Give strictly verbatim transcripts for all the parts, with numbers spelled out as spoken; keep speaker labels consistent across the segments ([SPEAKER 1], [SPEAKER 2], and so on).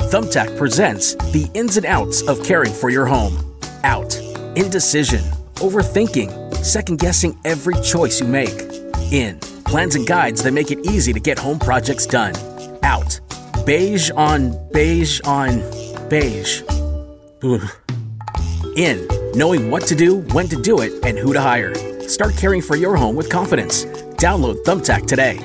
[SPEAKER 1] Thumbtack presents the ins and outs of caring for your home. Out. Indecision. Overthinking. Second-guessing every choice you make. In. Plans and guides that make it easy to get home projects done. Out. Beige on beige on beige. Ugh. In. Knowing what to do, when to do it, and who to hire. Start caring for your home with confidence. Download Thumbtack today.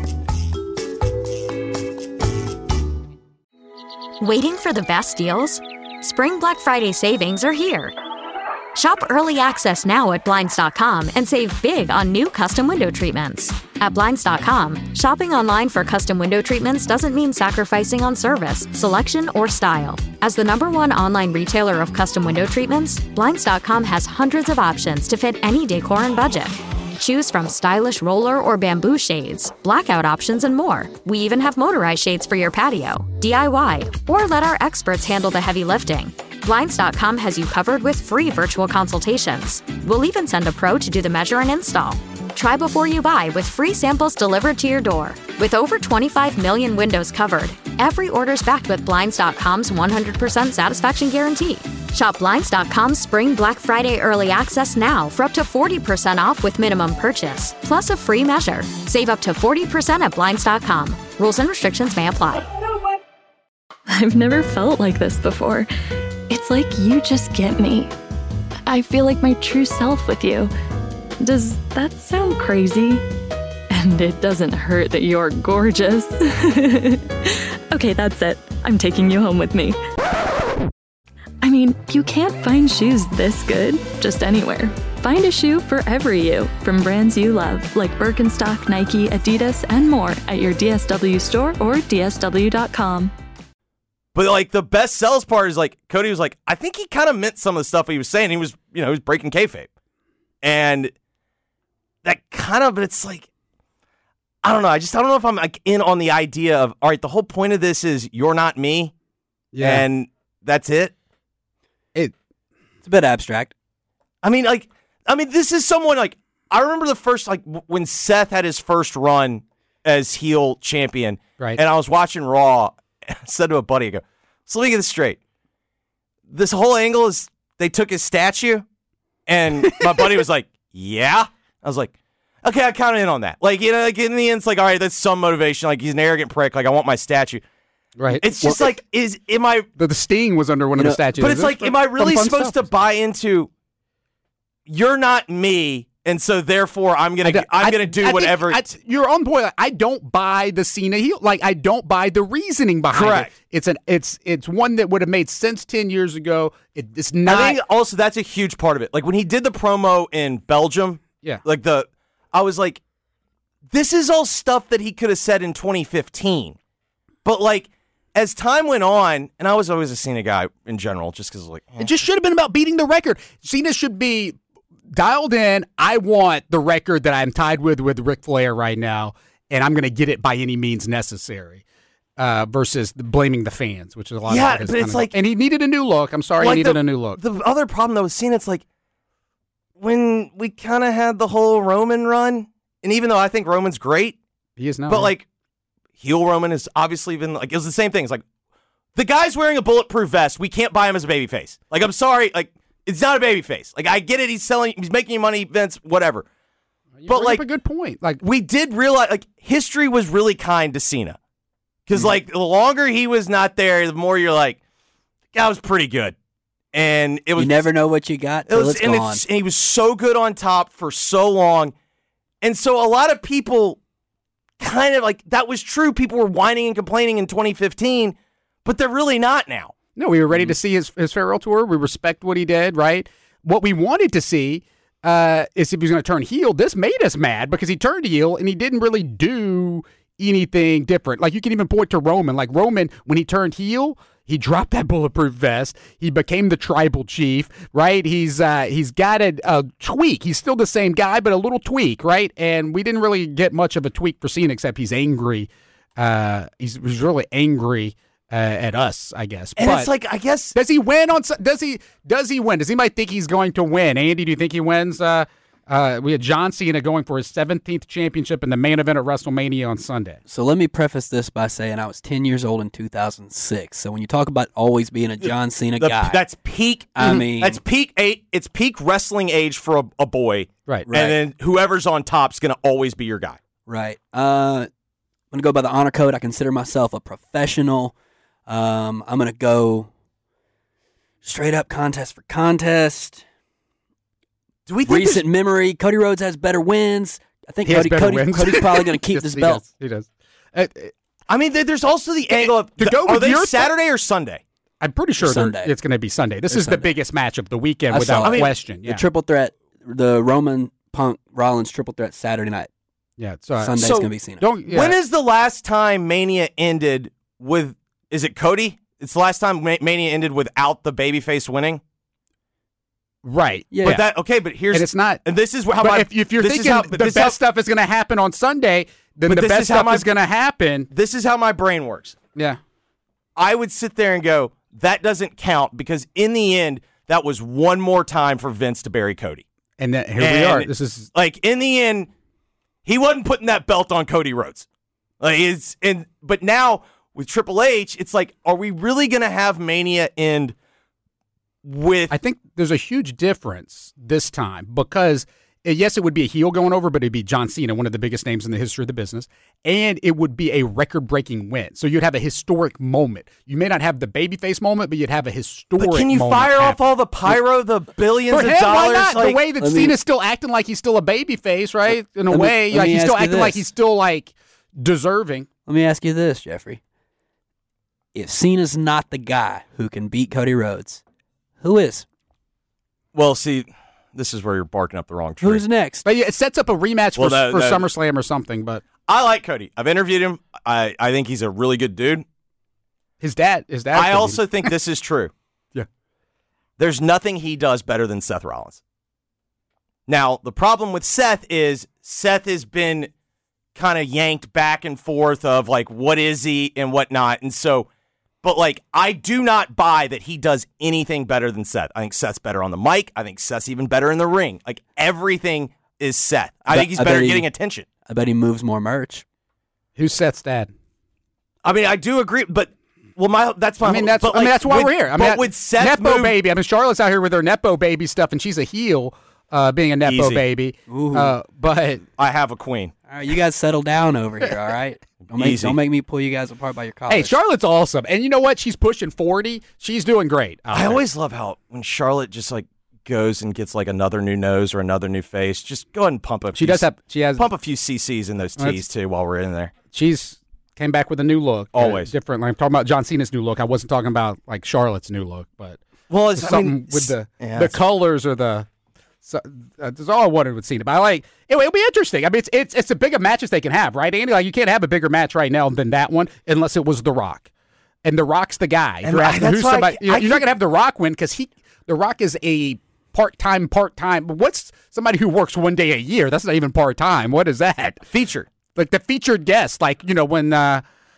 [SPEAKER 2] Waiting for the best deals? Spring Black Friday savings are here. Shop early access now at Blinds dot com and save big on new custom window treatments. At Blinds dot com, shopping online for custom window treatments doesn't mean sacrificing on service, selection, or style. As the number one online retailer of custom window treatments, Blinds dot com has hundreds of options to fit any decor and budget. Choose from stylish roller or bamboo shades, blackout options, and more. We even have motorized shades for your patio, D I Y, or let our experts handle the heavy lifting. Blinds dot com has you covered with free virtual consultations. We'll even send a pro to do the measure and install. Try before you buy with free samples delivered to your door. With over twenty-five million windows covered, every order's backed with Blinds dot com's one hundred percent satisfaction guarantee. Shop Blinds dot com's Spring Black Friday Early Access now for up to forty percent off with minimum purchase, plus a free measure. Save up to forty percent at Blinds dot com. Rules and restrictions may apply.
[SPEAKER 3] I've never felt like this before. It's like you just get me. I feel like my true self with you. Does that sound crazy? And it doesn't hurt that you're gorgeous. Okay, that's it. I'm taking you home with me. I mean, you can't find shoes this good just anywhere. Find a shoe for every you from brands you love, like Birkenstock, Nike, Adidas, and more at your D S W store or D S W dot com.
[SPEAKER 4] But, like, the best sales part is, like, Cody was like, I think he kind of meant some of the stuff he was saying. He was, you know, he was breaking kayfabe. And that kind of, but it's like, I don't know. I just, I don't know if I'm, like, in on the idea of, all right, the whole point of this is you're not me. Yeah. And that's it.
[SPEAKER 5] It It's a bit abstract.
[SPEAKER 4] I mean, like, I mean, this is someone, like, I remember the first, like, w- when Seth had his first run as heel champion.
[SPEAKER 5] Right.
[SPEAKER 4] And I was watching Raw. I said to a buddy, I go, so let me get this straight. This whole angle is they took his statue, and my buddy was like, yeah. I was like, okay, I counted in on that. Like, you know, like in the end, it's like, all right, that's some motivation. Like, he's an arrogant prick. Like, I want my statue.
[SPEAKER 5] Right.
[SPEAKER 4] It's just
[SPEAKER 5] well,
[SPEAKER 4] like, is am I?
[SPEAKER 6] The, the Sting was under one of
[SPEAKER 5] know,
[SPEAKER 6] the statues.
[SPEAKER 4] But it's like, am I really supposed
[SPEAKER 6] stuff.
[SPEAKER 4] to buy into? You're not me. And so, therefore, I'm gonna
[SPEAKER 6] I,
[SPEAKER 4] I'm
[SPEAKER 6] I,
[SPEAKER 4] gonna do
[SPEAKER 6] I
[SPEAKER 4] whatever.
[SPEAKER 6] Think, I, you're on point. Like, I don't buy the Cena heel. Like I don't buy the reasoning behind
[SPEAKER 4] Correct.
[SPEAKER 6] it. It's an it's it's one that would have made sense ten years ago. It, it's not.
[SPEAKER 4] I think also that's a huge part of it. Like when he did the promo in Belgium.
[SPEAKER 6] Yeah.
[SPEAKER 4] Like the, I was like, this is all stuff that he could have said in twenty fifteen, but like as time went on, and I was always a Cena guy in general, just because like eh.
[SPEAKER 6] It just should have been about beating the record. Cena should be dialed in. I want the record that I'm tied with with Ric Flair right now, and I'm going to get it by any means necessary. Uh, versus the blaming the fans, which is a lot.
[SPEAKER 4] Yeah,
[SPEAKER 6] of his
[SPEAKER 4] but it's
[SPEAKER 6] kind of,
[SPEAKER 4] like,
[SPEAKER 6] and he needed a new look. I'm sorry,
[SPEAKER 4] like
[SPEAKER 6] he needed
[SPEAKER 4] the,
[SPEAKER 6] a new look.
[SPEAKER 4] The other problem though with Cena, it's like when we kind of had the whole Roman run, and even though I think Roman's great,
[SPEAKER 6] He is now,
[SPEAKER 4] but
[SPEAKER 6] yeah.
[SPEAKER 4] like heel Roman has obviously been like it was the same thing. It's like the guy's wearing a bulletproof vest. We can't buy him as a babyface. Like I'm sorry, like. It's not a baby face. Like I get it. He's selling. He's making you money. Vince, whatever.
[SPEAKER 6] You
[SPEAKER 4] but
[SPEAKER 6] bring
[SPEAKER 4] like
[SPEAKER 6] up a good point. Like
[SPEAKER 4] we did realize, like history was really kind to Cena, because mm-hmm. like the longer he was not there, the more you're like, that was pretty good. And it was
[SPEAKER 5] you never know what you got till
[SPEAKER 4] it was,
[SPEAKER 5] it's
[SPEAKER 4] and,
[SPEAKER 5] gone.
[SPEAKER 4] it's, and he was so good on top for so long, and so a lot of people kind of like that was true. People were whining and complaining in twenty fifteen, but they're really not now.
[SPEAKER 6] No, we were ready to see his, his farewell tour. We respect what he did, right? What we wanted to see uh, is if he was going to turn heel. This made us mad because he turned heel and he didn't really do anything different. Like, you can even point to Roman. Like, Roman, when he turned heel, he dropped that bulletproof vest. He became the tribal chief, right? He's uh, he's got a, a tweak. He's still the same guy, but a little tweak, right? And we didn't really get much of a tweak for Cena, except he's angry. Uh, he's, he's really angry. Uh, at us, I guess.
[SPEAKER 4] And
[SPEAKER 6] but
[SPEAKER 4] it's like, I guess,
[SPEAKER 6] does he win on? Does he? Does he win? Does anybody think he's going to win? Andy, do you think he wins uh, Uh, we had John Cena going for his seventeenth championship in the main event at WrestleMania on Sunday.
[SPEAKER 5] So let me preface this by saying I was ten years old in two thousand six. So when you talk about always being a John Cena
[SPEAKER 4] The-
[SPEAKER 5] guy,
[SPEAKER 4] That's peak.
[SPEAKER 5] I mean-
[SPEAKER 4] that's peak eight. It's peak wrestling age for a, a boy.
[SPEAKER 6] Right.
[SPEAKER 5] Right.
[SPEAKER 4] And then whoever's on top's going to always be your guy.
[SPEAKER 5] right? Uh, I'm gonna go by the honor code. I consider myself a professional. Um, I'm gonna go straight up contest for contest.
[SPEAKER 4] Do we think this-
[SPEAKER 5] Recent memory. Cody Rhodes has better wins. I think
[SPEAKER 6] He has
[SPEAKER 5] Cody,
[SPEAKER 6] better
[SPEAKER 5] Cody,
[SPEAKER 6] wins.
[SPEAKER 5] Cody's probably going to keep
[SPEAKER 6] Yes,
[SPEAKER 5] this
[SPEAKER 6] he
[SPEAKER 5] belt.
[SPEAKER 6] does. He does. Uh, uh,
[SPEAKER 4] I mean, there- there's also the angle of
[SPEAKER 6] to
[SPEAKER 4] the-
[SPEAKER 6] go
[SPEAKER 4] are
[SPEAKER 6] with
[SPEAKER 4] they
[SPEAKER 6] your th-
[SPEAKER 4] Saturday or Sunday?
[SPEAKER 6] I'm pretty sure they're-
[SPEAKER 5] Sunday.
[SPEAKER 6] it's going to be Sunday. This
[SPEAKER 5] It's
[SPEAKER 6] is the
[SPEAKER 5] Sunday.
[SPEAKER 6] biggest match of the weekend
[SPEAKER 5] I
[SPEAKER 6] without
[SPEAKER 5] saw it. I mean,
[SPEAKER 6] question. Yeah.
[SPEAKER 5] The triple threat, the Roman Punk Rollins triple threat Saturday night.
[SPEAKER 6] yeah. So, uh,
[SPEAKER 5] Sunday's
[SPEAKER 4] so
[SPEAKER 5] going to be Cena.
[SPEAKER 6] don't. Yeah.
[SPEAKER 4] When is the last time Mania ended with? Is it Cody? It's the last time Ma- Mania ended without the babyface winning.
[SPEAKER 6] right?
[SPEAKER 5] Yeah.
[SPEAKER 4] But that okay. But here's
[SPEAKER 6] And it's not.
[SPEAKER 4] And this is how
[SPEAKER 6] But
[SPEAKER 4] my.
[SPEAKER 6] if, if you're
[SPEAKER 4] this is
[SPEAKER 6] thinking
[SPEAKER 4] how-
[SPEAKER 6] the
[SPEAKER 4] but
[SPEAKER 6] best
[SPEAKER 4] this is how-
[SPEAKER 6] stuff is going to happen on Sunday, then
[SPEAKER 4] But
[SPEAKER 6] the
[SPEAKER 4] this
[SPEAKER 6] best
[SPEAKER 4] is how
[SPEAKER 6] stuff
[SPEAKER 4] my-
[SPEAKER 6] is going to happen.
[SPEAKER 4] This is how my brain works.
[SPEAKER 6] Yeah.
[SPEAKER 4] I would sit there and go, that doesn't count because in the end, that was one more time for Vince to bury Cody.
[SPEAKER 6] And then, here we
[SPEAKER 4] And,
[SPEAKER 6] are. This is
[SPEAKER 4] like in the end, he wasn't putting that belt on Cody Rhodes. Like it's and but now with Triple H, it's like, are we really gonna have Mania end with?
[SPEAKER 6] I think there's a huge difference this time because, uh, yes, it would be a heel going over, but it'd be John Cena, one of the biggest names in the history of the business, and it would be a record-breaking win. So you'd have a historic moment. You may not have the babyface moment, but you'd have a historic
[SPEAKER 4] but can you
[SPEAKER 6] moment
[SPEAKER 4] fire off
[SPEAKER 6] happen.
[SPEAKER 4] all the pyro, the billions
[SPEAKER 6] For
[SPEAKER 4] of
[SPEAKER 6] him,
[SPEAKER 4] dollars?
[SPEAKER 6] why not?
[SPEAKER 4] Like,
[SPEAKER 6] the way that
[SPEAKER 5] Let me-
[SPEAKER 6] Cena's still acting like he's still a babyface, right? In a
[SPEAKER 5] Let me-
[SPEAKER 6] way,
[SPEAKER 5] let
[SPEAKER 6] like
[SPEAKER 5] me
[SPEAKER 6] he's still
[SPEAKER 5] ask you
[SPEAKER 6] acting like
[SPEAKER 5] this.
[SPEAKER 6] he's still like deserving.
[SPEAKER 5] Let me ask you this, Jeffrey. If Cena's not the guy who can beat Cody Rhodes, who is?
[SPEAKER 4] well, see, this is where you're barking up the wrong tree.
[SPEAKER 5] Who's next?
[SPEAKER 6] But yeah, it sets up a rematch
[SPEAKER 4] Well,
[SPEAKER 6] for,
[SPEAKER 4] that-
[SPEAKER 6] for
[SPEAKER 4] that-
[SPEAKER 6] SummerSlam or something. But
[SPEAKER 4] I like Cody. I've interviewed him. I, I think he's a really good dude.
[SPEAKER 6] his dad, his dad.
[SPEAKER 4] I also think this is true.
[SPEAKER 6] Yeah.
[SPEAKER 4] There's nothing he does better than Seth Rollins. Now, the problem with Seth is Seth has been kind of yanked back and forth of like, what is he and what not. And so, but like, I do not buy that he does anything better than Seth. I think Seth's better on the mic. I think Seth's even better in the ring. Like, everything is Seth. I
[SPEAKER 5] bet-
[SPEAKER 4] think he's
[SPEAKER 5] I
[SPEAKER 4] better
[SPEAKER 5] bet
[SPEAKER 4] at
[SPEAKER 5] he-
[SPEAKER 4] getting attention.
[SPEAKER 5] I bet he moves more merch.
[SPEAKER 6] Who's Seth's dad?
[SPEAKER 4] I mean, I do agree, but well, my that's my.
[SPEAKER 6] I mean, that's
[SPEAKER 4] but
[SPEAKER 6] I mean,
[SPEAKER 4] like,
[SPEAKER 6] that's why
[SPEAKER 4] with-
[SPEAKER 6] we're here. I mean,
[SPEAKER 4] but
[SPEAKER 6] that-
[SPEAKER 4] with Seth
[SPEAKER 6] Nepo
[SPEAKER 4] move,
[SPEAKER 6] baby. I mean, Charlotte's out here with her Nepo baby stuff, and she's a heel, uh, being a Nepo
[SPEAKER 4] Easy.
[SPEAKER 6] baby.
[SPEAKER 5] Ooh.
[SPEAKER 6] Uh, but
[SPEAKER 4] I have a queen.
[SPEAKER 5] All right, you guys settle down over here, all right? Don't make,
[SPEAKER 4] Easy.
[SPEAKER 5] don't make me pull you guys apart by your collars.
[SPEAKER 6] hey, Charlotte's awesome, and you know what? She's pushing forty. She's doing great. out
[SPEAKER 4] I
[SPEAKER 6] there.
[SPEAKER 4] always love how when Charlotte just like goes and gets like another new nose or another new face, just go ahead and pump a.
[SPEAKER 6] She
[SPEAKER 4] few,
[SPEAKER 6] does have. She has.
[SPEAKER 4] pump a few C Cs in those
[SPEAKER 6] That's-
[SPEAKER 4] T's too while we're in there.
[SPEAKER 6] She's came back with a new look. uh,
[SPEAKER 4] Always.
[SPEAKER 6] different. Like, I'm talking about John Cena's new look. I wasn't talking about like Charlotte's new look, but
[SPEAKER 4] Well,
[SPEAKER 6] it's something with the
[SPEAKER 4] yeah,
[SPEAKER 6] the
[SPEAKER 4] it's-
[SPEAKER 6] colors or the. So, uh, that's all I wanted with Cena. But I like it, it'll be interesting. I mean, it's it's it's the bigger matches they can have, right, Andy? Like you can't have a bigger match right now than that one unless it was The Rock, and The Rock's the guy. If
[SPEAKER 4] And
[SPEAKER 6] you're
[SPEAKER 4] I-
[SPEAKER 6] asking
[SPEAKER 4] that's
[SPEAKER 6] who's
[SPEAKER 4] why I
[SPEAKER 6] somebody,
[SPEAKER 4] ca-
[SPEAKER 6] you know,
[SPEAKER 4] I
[SPEAKER 6] you're not
[SPEAKER 4] keep-
[SPEAKER 6] gonna have The Rock win because he The Rock is a part time part time. What's somebody who works one day a year? That's not even part time. What is that?
[SPEAKER 4] feature.
[SPEAKER 6] Like the featured guest, like you know when. uh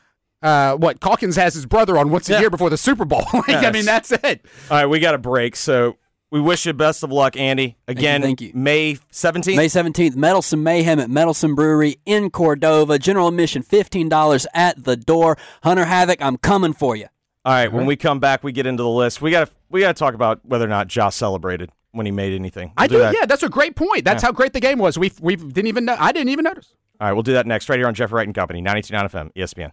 [SPEAKER 6] uh, what Calkins has his brother on once a
[SPEAKER 4] Yeah.
[SPEAKER 6] year before the Super Bowl. like, I
[SPEAKER 4] Yes.
[SPEAKER 6] mean, that's it.
[SPEAKER 4] All right, we got a break, so we wish you best of luck, Andy. Again,
[SPEAKER 5] thank you.
[SPEAKER 4] May seventeenth.
[SPEAKER 5] May seventeenth, Meddlesome Mayhem at Meddlesome Brewery in Cordova. General admission fifteen dollars at the door. Hunter Havoc, I'm coming for you.
[SPEAKER 4] All right, when we come back, we get into the list. We got to we got to talk about whether or not Josh celebrated when he made anything. We'll
[SPEAKER 6] I do.
[SPEAKER 4] that.
[SPEAKER 6] Yeah, that's a great point. That's how great the game was. We we didn't even know. I didn't even notice.
[SPEAKER 4] All right, we'll do that next, right here on Jeff Wright and Company, ninety-two point nine F M, E S P N.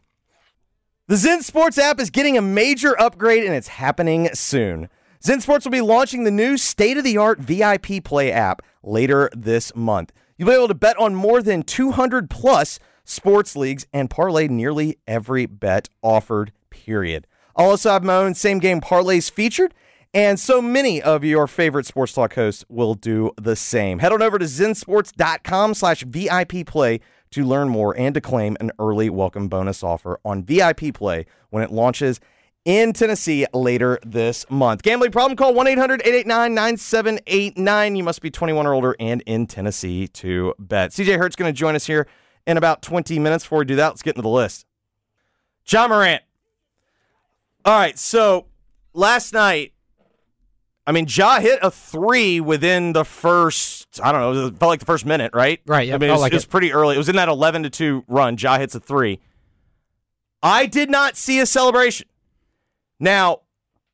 [SPEAKER 4] The Zen Sports app is getting a major upgrade, and it's happening soon. Zen Sports will be launching the new state-of-the-art V I P Play app later this month. You'll be able to bet on more than two hundred plus sports leagues and parlay nearly every bet offered, period. I'll also have my own same-game parlays featured, and so many of your favorite sports talk hosts will do the same. Head on over to zensports.com slash VIP play to learn more and to claim an early welcome bonus offer on V I P Play when it launches in Tennessee later this month. Gambling problem? Call one eight hundred eight eight nine nine seven eight nine. You must be twenty-one or older and in Tennessee to bet. C J Hurt's going to join us here in about twenty minutes. Before we do that, let's get into the list. John Morant. All right, so last night, I mean, Ja hit a three within the first, I don't know, it felt like the first minute, right?
[SPEAKER 6] Right, yeah,
[SPEAKER 4] I mean, it
[SPEAKER 6] felt
[SPEAKER 4] was,
[SPEAKER 6] like
[SPEAKER 4] it was
[SPEAKER 6] it.
[SPEAKER 4] pretty early. It was in that eleven to two run. Ja hits a three. I did not see a celebration. Now,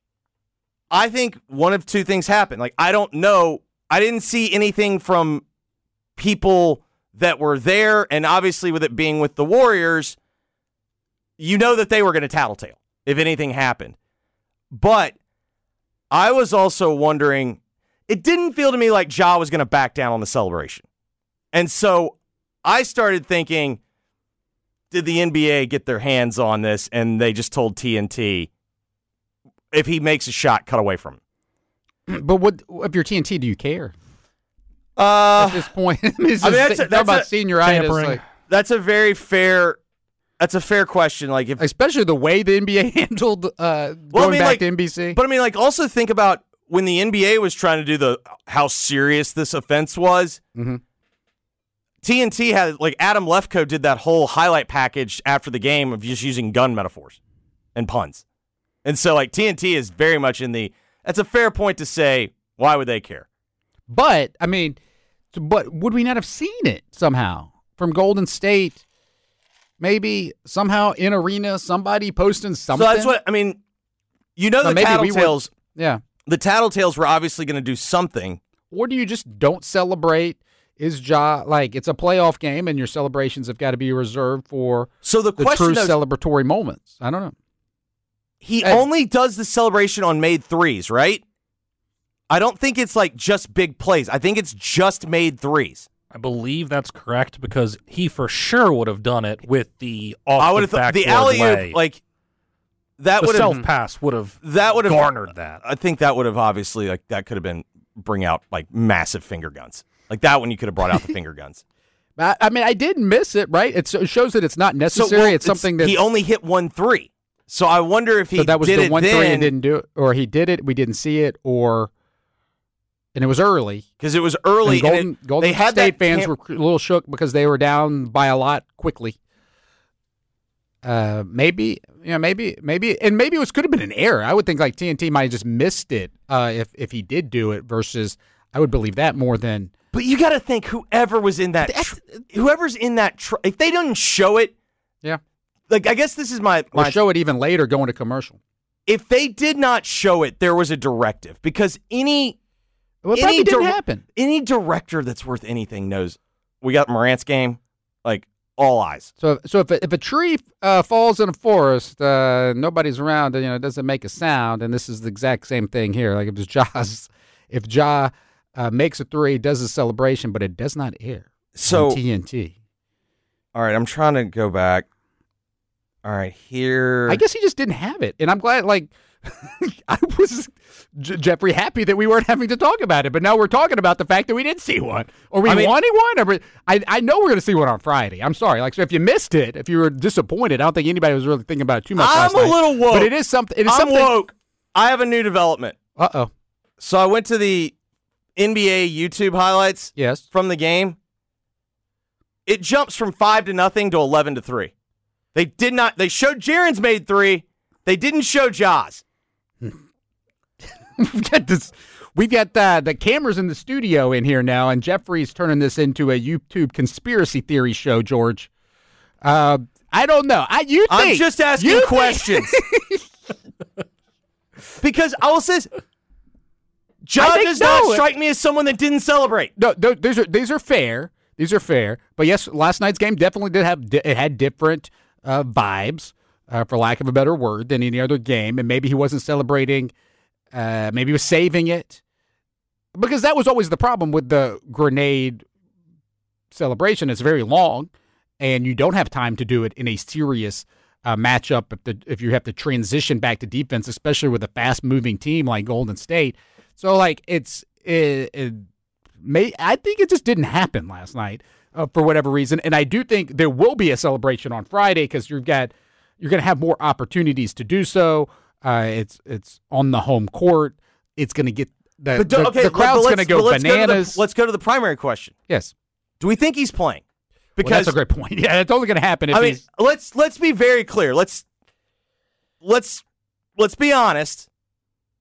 [SPEAKER 4] I think one of two things happened. Like, I don't know. I didn't see anything from people that were there, and obviously with it being with the Warriors, you know that they were going to tattletale if anything happened. But I was also wondering, it didn't feel to me like Ja was going to back down on the celebration. And so I started thinking, did the N B A get their hands on this and they just told T N T, if he makes a shot, cut away from him?
[SPEAKER 6] But what if you're T N T? Do you care
[SPEAKER 4] Uh,
[SPEAKER 6] at this point? I mean, it's
[SPEAKER 4] I mean,
[SPEAKER 6] just-
[SPEAKER 4] that's a-
[SPEAKER 6] talk
[SPEAKER 4] that's
[SPEAKER 6] about
[SPEAKER 4] a-
[SPEAKER 6] senioritis,
[SPEAKER 7] tampering.
[SPEAKER 6] like,
[SPEAKER 4] that's a very fair, that's a fair question. Like if,
[SPEAKER 6] especially the way the N B A handled uh, going
[SPEAKER 4] well, I mean,
[SPEAKER 6] back
[SPEAKER 4] like,
[SPEAKER 6] to N B C.
[SPEAKER 4] But I mean, like, also think about when the N B A was trying to do the how serious this offense was.
[SPEAKER 6] Mm-hmm.
[SPEAKER 4] T N T had, like, Adam Lefkoe did that whole highlight package after the game of just using gun metaphors and puns. And so, like, T N T is very much in the, that's a fair point to say, why would they care?
[SPEAKER 6] But I mean, so- but would we not have seen it somehow from Golden State? Maybe somehow in arena, somebody posting something.
[SPEAKER 4] So that's what, I mean, you know,
[SPEAKER 6] So
[SPEAKER 4] the
[SPEAKER 6] maybe we would-
[SPEAKER 4] Tattletales,
[SPEAKER 6] Yeah.
[SPEAKER 4] the Tattletales were obviously going to do something.
[SPEAKER 6] Or do you just don't celebrate? Is Ja like it's a playoff game and your celebrations have got to be reserved for
[SPEAKER 4] So the,
[SPEAKER 6] the
[SPEAKER 4] question
[SPEAKER 6] true
[SPEAKER 4] is,
[SPEAKER 6] celebratory moments? I don't know.
[SPEAKER 4] he
[SPEAKER 6] Hey.
[SPEAKER 4] only does the celebration on made threes, right? I don't think it's like just big plays. I think it's just made threes.
[SPEAKER 7] I believe that's correct because he for sure would have done it with the off
[SPEAKER 4] I would
[SPEAKER 7] the
[SPEAKER 4] have thought the
[SPEAKER 7] backboard
[SPEAKER 4] alley
[SPEAKER 7] lay.
[SPEAKER 4] oop, like that
[SPEAKER 7] the
[SPEAKER 4] would
[SPEAKER 7] self
[SPEAKER 4] have
[SPEAKER 7] pass would have
[SPEAKER 4] that would have
[SPEAKER 7] garnered that.
[SPEAKER 4] I think that would have obviously, like, that could have been bring out like massive finger guns. Like that one, you could have brought out the finger guns.
[SPEAKER 6] I, I mean, I did miss it, right? It's, it shows that it's not
[SPEAKER 4] So
[SPEAKER 6] necessary.
[SPEAKER 4] well,
[SPEAKER 6] it's something that
[SPEAKER 4] he only hit one three. So I wonder if he
[SPEAKER 6] so that was
[SPEAKER 4] did
[SPEAKER 6] the
[SPEAKER 4] it
[SPEAKER 6] one
[SPEAKER 4] then,
[SPEAKER 6] three and didn't do it, or he did it, we didn't see it, or and it was early.
[SPEAKER 4] because it was early.
[SPEAKER 6] And Golden,
[SPEAKER 4] and it,
[SPEAKER 6] Golden
[SPEAKER 4] they had
[SPEAKER 6] State
[SPEAKER 4] that
[SPEAKER 6] fans
[SPEAKER 4] cam-
[SPEAKER 6] were a little shook because they were down by a lot quickly. Uh, maybe, you know, maybe, maybe, and maybe it was could have been an error. I would think like T N T might have just missed it uh, if if he did do it. Versus, I would believe that more than.
[SPEAKER 4] But you got to think whoever was in that, tr- whoever's in that, tr- if they didn't show it,
[SPEAKER 6] Yeah.
[SPEAKER 4] like I guess this is my,
[SPEAKER 6] Or
[SPEAKER 4] my
[SPEAKER 6] show it even later going to commercial.
[SPEAKER 4] if they did not show it, there was a directive because any
[SPEAKER 6] Well, it
[SPEAKER 4] any
[SPEAKER 6] probably didn't
[SPEAKER 4] dir-
[SPEAKER 6] happen.
[SPEAKER 4] any director that's worth anything knows we got Morant's game, like all eyes.
[SPEAKER 6] So, so if a, if a tree uh, falls in a forest, uh, nobody's around, you know, it doesn't make a sound, and this is the exact same thing here. Like if it's Ja's, if Ja uh, makes a three, does a celebration, but it does not air
[SPEAKER 4] So
[SPEAKER 6] on T N T.
[SPEAKER 4] all right, I'm trying to go back. All right, here.
[SPEAKER 6] I guess he just didn't have it, and I'm glad. Like I was, J- Jeffrey, happy that we weren't having to talk about it, but now we're talking about the fact that we didn't see one, or we
[SPEAKER 4] I mean-
[SPEAKER 6] wanted one. Or we, I I know we're going to see one on Friday. I'm sorry. Like so, if you missed it, if you were disappointed, I don't think anybody was really thinking about it too much.
[SPEAKER 4] I'm
[SPEAKER 6] last
[SPEAKER 4] a
[SPEAKER 6] night.
[SPEAKER 4] little woke.
[SPEAKER 6] but it is something. It is
[SPEAKER 4] I'm
[SPEAKER 6] something.
[SPEAKER 4] woke. I have a new development.
[SPEAKER 6] Uh oh.
[SPEAKER 4] So I went to the N B A YouTube highlights
[SPEAKER 6] Yes.
[SPEAKER 4] from the game. It jumps from five to nothing to eleven to three. They did not. They showed Jaren's made three. They didn't show Ja's.
[SPEAKER 6] We've got this. We've got uh, the cameras in the studio in here now, and Jeffrey's turning this into a YouTube conspiracy theory show. George, uh, I don't know. I you think
[SPEAKER 4] I'm just asking
[SPEAKER 6] you think-
[SPEAKER 4] questions. Because I will say this, Ja
[SPEAKER 6] I think
[SPEAKER 4] does
[SPEAKER 6] no.
[SPEAKER 4] not strike me as someone that didn't celebrate.
[SPEAKER 6] No, th- these are these are fair. These are fair. But yes, last night's game definitely did have di- it had different uh, vibes, uh, for lack of a better word, than any other game. And maybe he wasn't celebrating. Uh, maybe he was saving it, because that was always the problem with the grenade celebration. It's very long, and you don't have time to do it in a serious uh, matchup. If the if you have to transition back to defense, especially with a fast moving team like Golden State. So like it's it, it may I think it just didn't happen last night uh, for whatever reason, and I do think there will be a celebration on Friday because you've got you're going to have more opportunities to do so. Uh, it's it's on the home court. It's going to get the
[SPEAKER 4] But do-
[SPEAKER 6] the,
[SPEAKER 4] okay,
[SPEAKER 6] the
[SPEAKER 4] but
[SPEAKER 6] crowd's
[SPEAKER 4] let's-
[SPEAKER 6] going to go
[SPEAKER 4] but let's go to the-
[SPEAKER 6] bananas.
[SPEAKER 4] let's go to the primary question.
[SPEAKER 6] Yes,
[SPEAKER 4] Do we think he's playing?
[SPEAKER 6] well,
[SPEAKER 4] Because
[SPEAKER 6] that's a great point. Yeah, it's only going to happen if
[SPEAKER 4] I mean,
[SPEAKER 6] he's
[SPEAKER 4] let's let's be very clear. Let's let's let's be honest.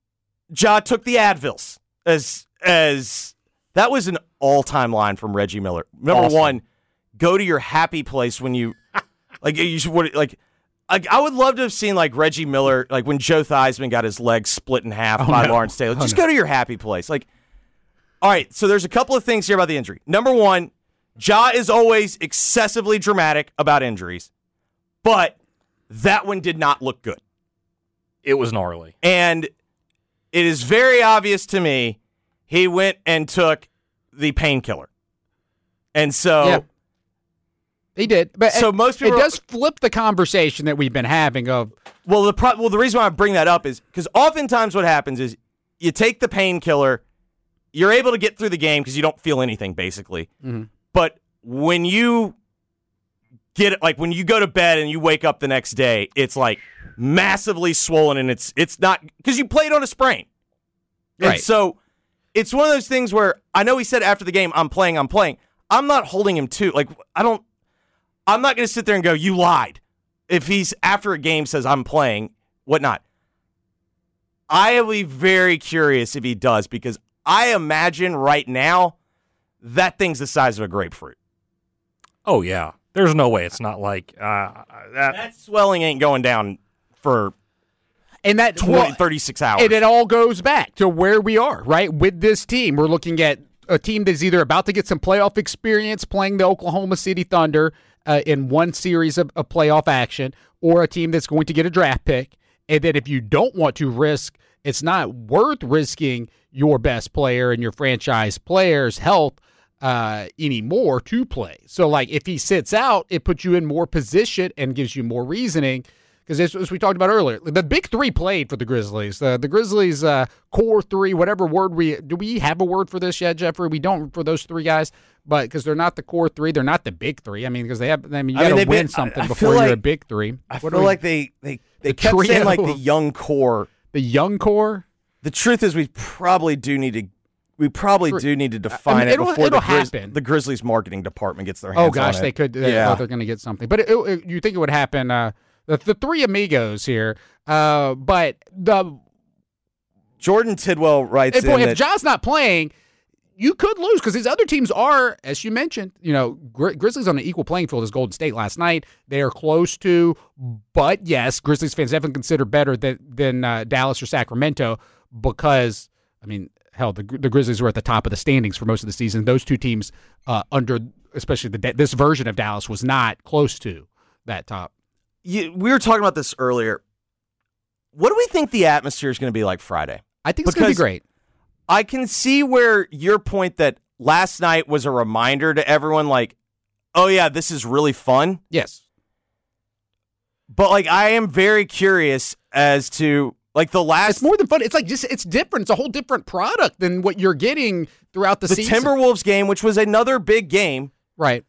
[SPEAKER 4] Ja took the Advils as as that was an all-time line from Reggie Miller. Number
[SPEAKER 6] Awesome.
[SPEAKER 4] one, go to your happy place when you like you should like like I would love to have seen like Reggie Miller like when Joe Theismann got his leg split in half
[SPEAKER 6] Oh,
[SPEAKER 4] by
[SPEAKER 6] no.
[SPEAKER 4] Lawrence Taylor.
[SPEAKER 6] Oh,
[SPEAKER 4] Just
[SPEAKER 6] no.
[SPEAKER 4] go to your happy place. Like, all right, so there's a couple of things here about the injury. Number one, Ja is always excessively dramatic about injuries, but that one did not look good.
[SPEAKER 7] It was gnarly.
[SPEAKER 4] And it is very obvious to me he went and took the painkiller. And so
[SPEAKER 6] Yeah. He did. But
[SPEAKER 4] So
[SPEAKER 6] it,
[SPEAKER 4] most people
[SPEAKER 6] it
[SPEAKER 4] are-
[SPEAKER 6] does flip the conversation that we've been having of
[SPEAKER 4] well the pro- well the reason why I bring that up is cuz oftentimes what happens is you take the painkiller, you're able to get through the game cuz you don't feel anything basically.
[SPEAKER 6] Mm-hmm.
[SPEAKER 4] But when you get it, like when you go to bed and you wake up the next day, it's like massively swollen and it's it's not cuz you played on a sprain. And
[SPEAKER 6] Right.
[SPEAKER 4] so it's one of those things where I know he said after the game, I'm playing, I'm playing. I'm not holding him to, like, I don't, I'm not going to sit there and go, you lied. If he's after a game says I'm playing, whatnot. I will be very curious if he does because I imagine right now that thing's the size of a grapefruit.
[SPEAKER 7] Oh, yeah. There's no way it's not like uh, that.
[SPEAKER 4] That swelling ain't going down for
[SPEAKER 6] and that
[SPEAKER 4] twenty,
[SPEAKER 6] well,
[SPEAKER 4] thirty-six hours.
[SPEAKER 6] and it all goes back to where we are, right? With this team, we're looking at a team that's either about to get some playoff experience playing the Oklahoma City Thunder uh, in one series of, of playoff action, or a team that's going to get a draft pick. And that if you don't want to risk, it's not worth risking your best player and your franchise player's health uh, anymore to play. So, like, if he sits out, it puts you in more position and gives you more reasoning. Because as, as we talked about earlier, the big three played for the Grizzlies. Uh, the Grizzlies' uh, core three, whatever word we do, we have a word for this yet, Jeffrey? We don't for those three guys, but because they're not the core three, they're not the big three. I mean, because they have, I mean, you
[SPEAKER 4] I mean,
[SPEAKER 6] got to
[SPEAKER 4] they've
[SPEAKER 6] win
[SPEAKER 4] been-
[SPEAKER 6] something
[SPEAKER 4] I- I
[SPEAKER 6] before
[SPEAKER 4] feel
[SPEAKER 6] you're a
[SPEAKER 4] like-
[SPEAKER 6] big three.
[SPEAKER 4] I
[SPEAKER 6] What
[SPEAKER 4] feel
[SPEAKER 6] are we-
[SPEAKER 4] like they, they, they
[SPEAKER 6] The
[SPEAKER 4] kept saying like
[SPEAKER 6] trio.
[SPEAKER 4] the young core.
[SPEAKER 6] the young core.
[SPEAKER 4] The truth is, we probably do need to. We probably do need to define
[SPEAKER 6] I mean,
[SPEAKER 4] it
[SPEAKER 6] it'll-
[SPEAKER 4] before
[SPEAKER 6] it'll
[SPEAKER 4] the, Grizz-
[SPEAKER 6] happen.
[SPEAKER 4] the Grizzlies marketing department gets their hands
[SPEAKER 6] Oh gosh,
[SPEAKER 4] on it.
[SPEAKER 6] they could. They,
[SPEAKER 4] Yeah.
[SPEAKER 6] oh, they're going to get something. But it, it, you think it would happen? Uh, the, the three amigos here, uh, but the
[SPEAKER 4] Jordan Tidwell writes
[SPEAKER 6] if,
[SPEAKER 4] in
[SPEAKER 6] if
[SPEAKER 4] that
[SPEAKER 6] Ja's not playing, you could lose because these other teams are, as you mentioned, you know, Gri- Grizzlies on an equal playing field as Golden State last night. They are close to, but yes, Grizzlies fans definitely consider better than than uh, Dallas or Sacramento because, I mean, hell, the the Grizzlies were at the top of the standings for most of the season. Those two teams, uh, under especially the this version of Dallas, was not close to that top.
[SPEAKER 4] you, we were talking about this earlier. What do we think the atmosphere is going to be like Friday?
[SPEAKER 6] I think it's going to be
[SPEAKER 4] Because-
[SPEAKER 6] great.
[SPEAKER 4] I can see where your point that last night was a reminder to everyone, like, oh yeah, this is really fun.
[SPEAKER 6] Yes.
[SPEAKER 4] But like, I am very curious as to like the last
[SPEAKER 6] It's more than fun. It's like just it's different. It's a whole different product than what you're getting throughout the,
[SPEAKER 4] the
[SPEAKER 6] season.
[SPEAKER 4] Timberwolves game, which was another big game.
[SPEAKER 6] Right.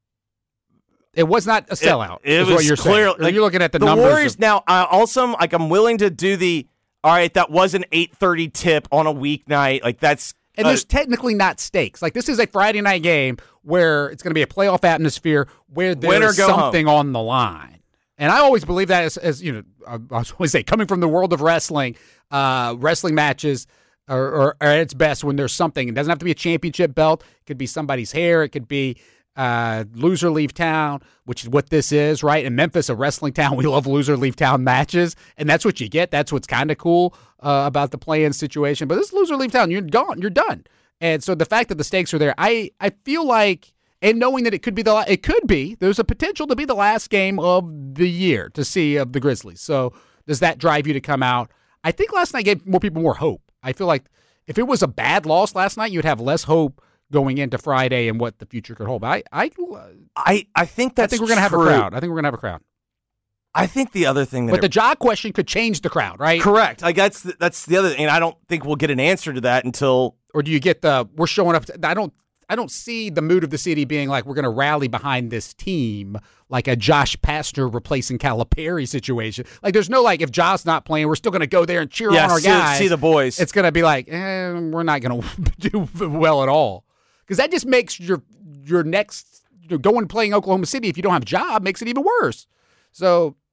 [SPEAKER 6] It was not a sellout.
[SPEAKER 4] It, it
[SPEAKER 6] is
[SPEAKER 4] was
[SPEAKER 6] what you're
[SPEAKER 4] clear.
[SPEAKER 6] saying. Or
[SPEAKER 4] Like,
[SPEAKER 6] you're looking at the,
[SPEAKER 4] the
[SPEAKER 6] numbers.
[SPEAKER 4] Warriors
[SPEAKER 6] of-
[SPEAKER 4] now. I also like I'm willing to do the. All right, that was an eight thirty tip on a weeknight. Like that's
[SPEAKER 6] and
[SPEAKER 4] uh,
[SPEAKER 6] there's technically not stakes. Like this is a Friday night game where it's going to be a playoff atmosphere where
[SPEAKER 4] Win or
[SPEAKER 6] there's
[SPEAKER 4] go home.
[SPEAKER 6] something on the line. And I always believe that as, as you know, I I always say, coming from the world of wrestling, uh, wrestling matches are, are, are at its best when there's something. It doesn't have to be a championship belt. It could be somebody's hair. It could be uh, loser leave town, which is what this is, right? In Memphis, a wrestling town, we love loser leave town matches, and that's what you get. That's what's kind of cool uh, about the play-in situation. But this loser leave town, you're gone, you're done. And so the fact that the stakes are there, I I feel like, and knowing that it could be the la- it could be, there's a potential to be the last game of the year to see of the Grizzlies. So does that drive you to come out? I think last night gave more people more hope. I feel like if it was a bad loss last night, you'd have less hope going into Friday and what the future could hold. But I, I,
[SPEAKER 4] I I think
[SPEAKER 6] I
[SPEAKER 4] that's
[SPEAKER 6] think we're gonna have a
[SPEAKER 4] true.
[SPEAKER 6] crowd. I think we're gonna have a crowd.
[SPEAKER 4] I think the other thing that
[SPEAKER 6] But the
[SPEAKER 4] it-
[SPEAKER 6] Ja question could change the crowd, right?
[SPEAKER 4] correct. Like that's the, that's the other thing, and I don't think we'll get an answer to that until
[SPEAKER 6] Or do you get the we're showing up? To, I don't. I don't see the mood of the city being like we're going to rally behind this team like a Josh Pastner replacing Calipari situation. Like there's no like if Ja's not playing, we're still going to go there and cheer
[SPEAKER 4] yeah,
[SPEAKER 6] on our
[SPEAKER 4] see,
[SPEAKER 6] guys.
[SPEAKER 4] see the boys.
[SPEAKER 6] It's going to be like eh, we're not going to do well at all because that just makes your your next you know, going playing Oklahoma City if you don't have a job makes it even worse. So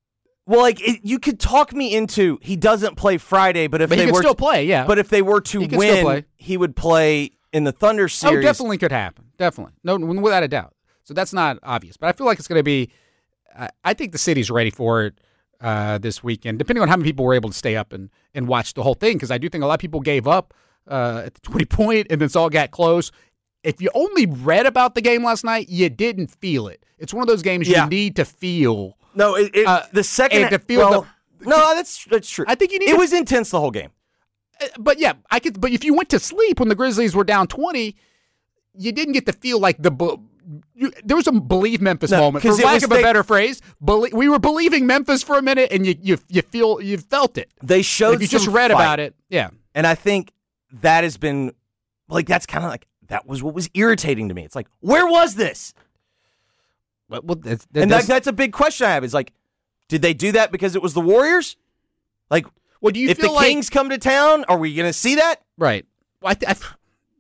[SPEAKER 4] Well, like it, you could talk me into he doesn't play Friday, but if
[SPEAKER 6] But
[SPEAKER 4] they
[SPEAKER 6] he can
[SPEAKER 4] were
[SPEAKER 6] still play, yeah.
[SPEAKER 4] But if they were to
[SPEAKER 6] He can still play.
[SPEAKER 4] win, he would play in the Thunder series.
[SPEAKER 6] Oh, definitely could happen. Definitely. No, without a doubt. So that's not obvious. But I feel like it's going to be, uh, I think the city's ready for it uh, this weekend, depending on how many people were able to stay up and, and watch the whole thing, because I do think a lot of people gave up uh, at the twenty point and then it's all got close. If you only read about the game last night, you didn't feel it. It's one of those games
[SPEAKER 4] Yeah.
[SPEAKER 6] you need to feel.
[SPEAKER 4] No, it, it,
[SPEAKER 6] Uh,
[SPEAKER 4] the second
[SPEAKER 6] and to feel
[SPEAKER 4] well,
[SPEAKER 6] the-
[SPEAKER 4] no, that's that's true.
[SPEAKER 6] I think you need
[SPEAKER 4] it
[SPEAKER 6] to-
[SPEAKER 4] was intense the whole game.
[SPEAKER 6] Uh, But yeah, I could. But if you went to sleep when the Grizzlies were down twenty, you didn't get to feel like the. be- You, there was a believe Memphis
[SPEAKER 4] No,
[SPEAKER 6] moment, for
[SPEAKER 4] 'cause it
[SPEAKER 6] lack
[SPEAKER 4] was
[SPEAKER 6] of a
[SPEAKER 4] they-
[SPEAKER 6] better phrase. Belie- we were believing Memphis for a minute, and you you you feel you felt it.
[SPEAKER 4] They showed
[SPEAKER 6] If you just
[SPEAKER 4] some
[SPEAKER 6] read
[SPEAKER 4] fight.
[SPEAKER 6] about it, yeah.
[SPEAKER 4] And I think that has been like that's kind of like that was what was irritating to me. It's like, where was this?
[SPEAKER 6] Well, well that's,
[SPEAKER 4] And
[SPEAKER 6] that's,
[SPEAKER 4] that, that's a big question I have. Is like, did they do that because it was the Warriors? Like,
[SPEAKER 6] well, do you
[SPEAKER 4] if
[SPEAKER 6] feel
[SPEAKER 4] the
[SPEAKER 6] like
[SPEAKER 4] Kings come to town, are we going to see that?
[SPEAKER 6] right? Well, I, th- I, th-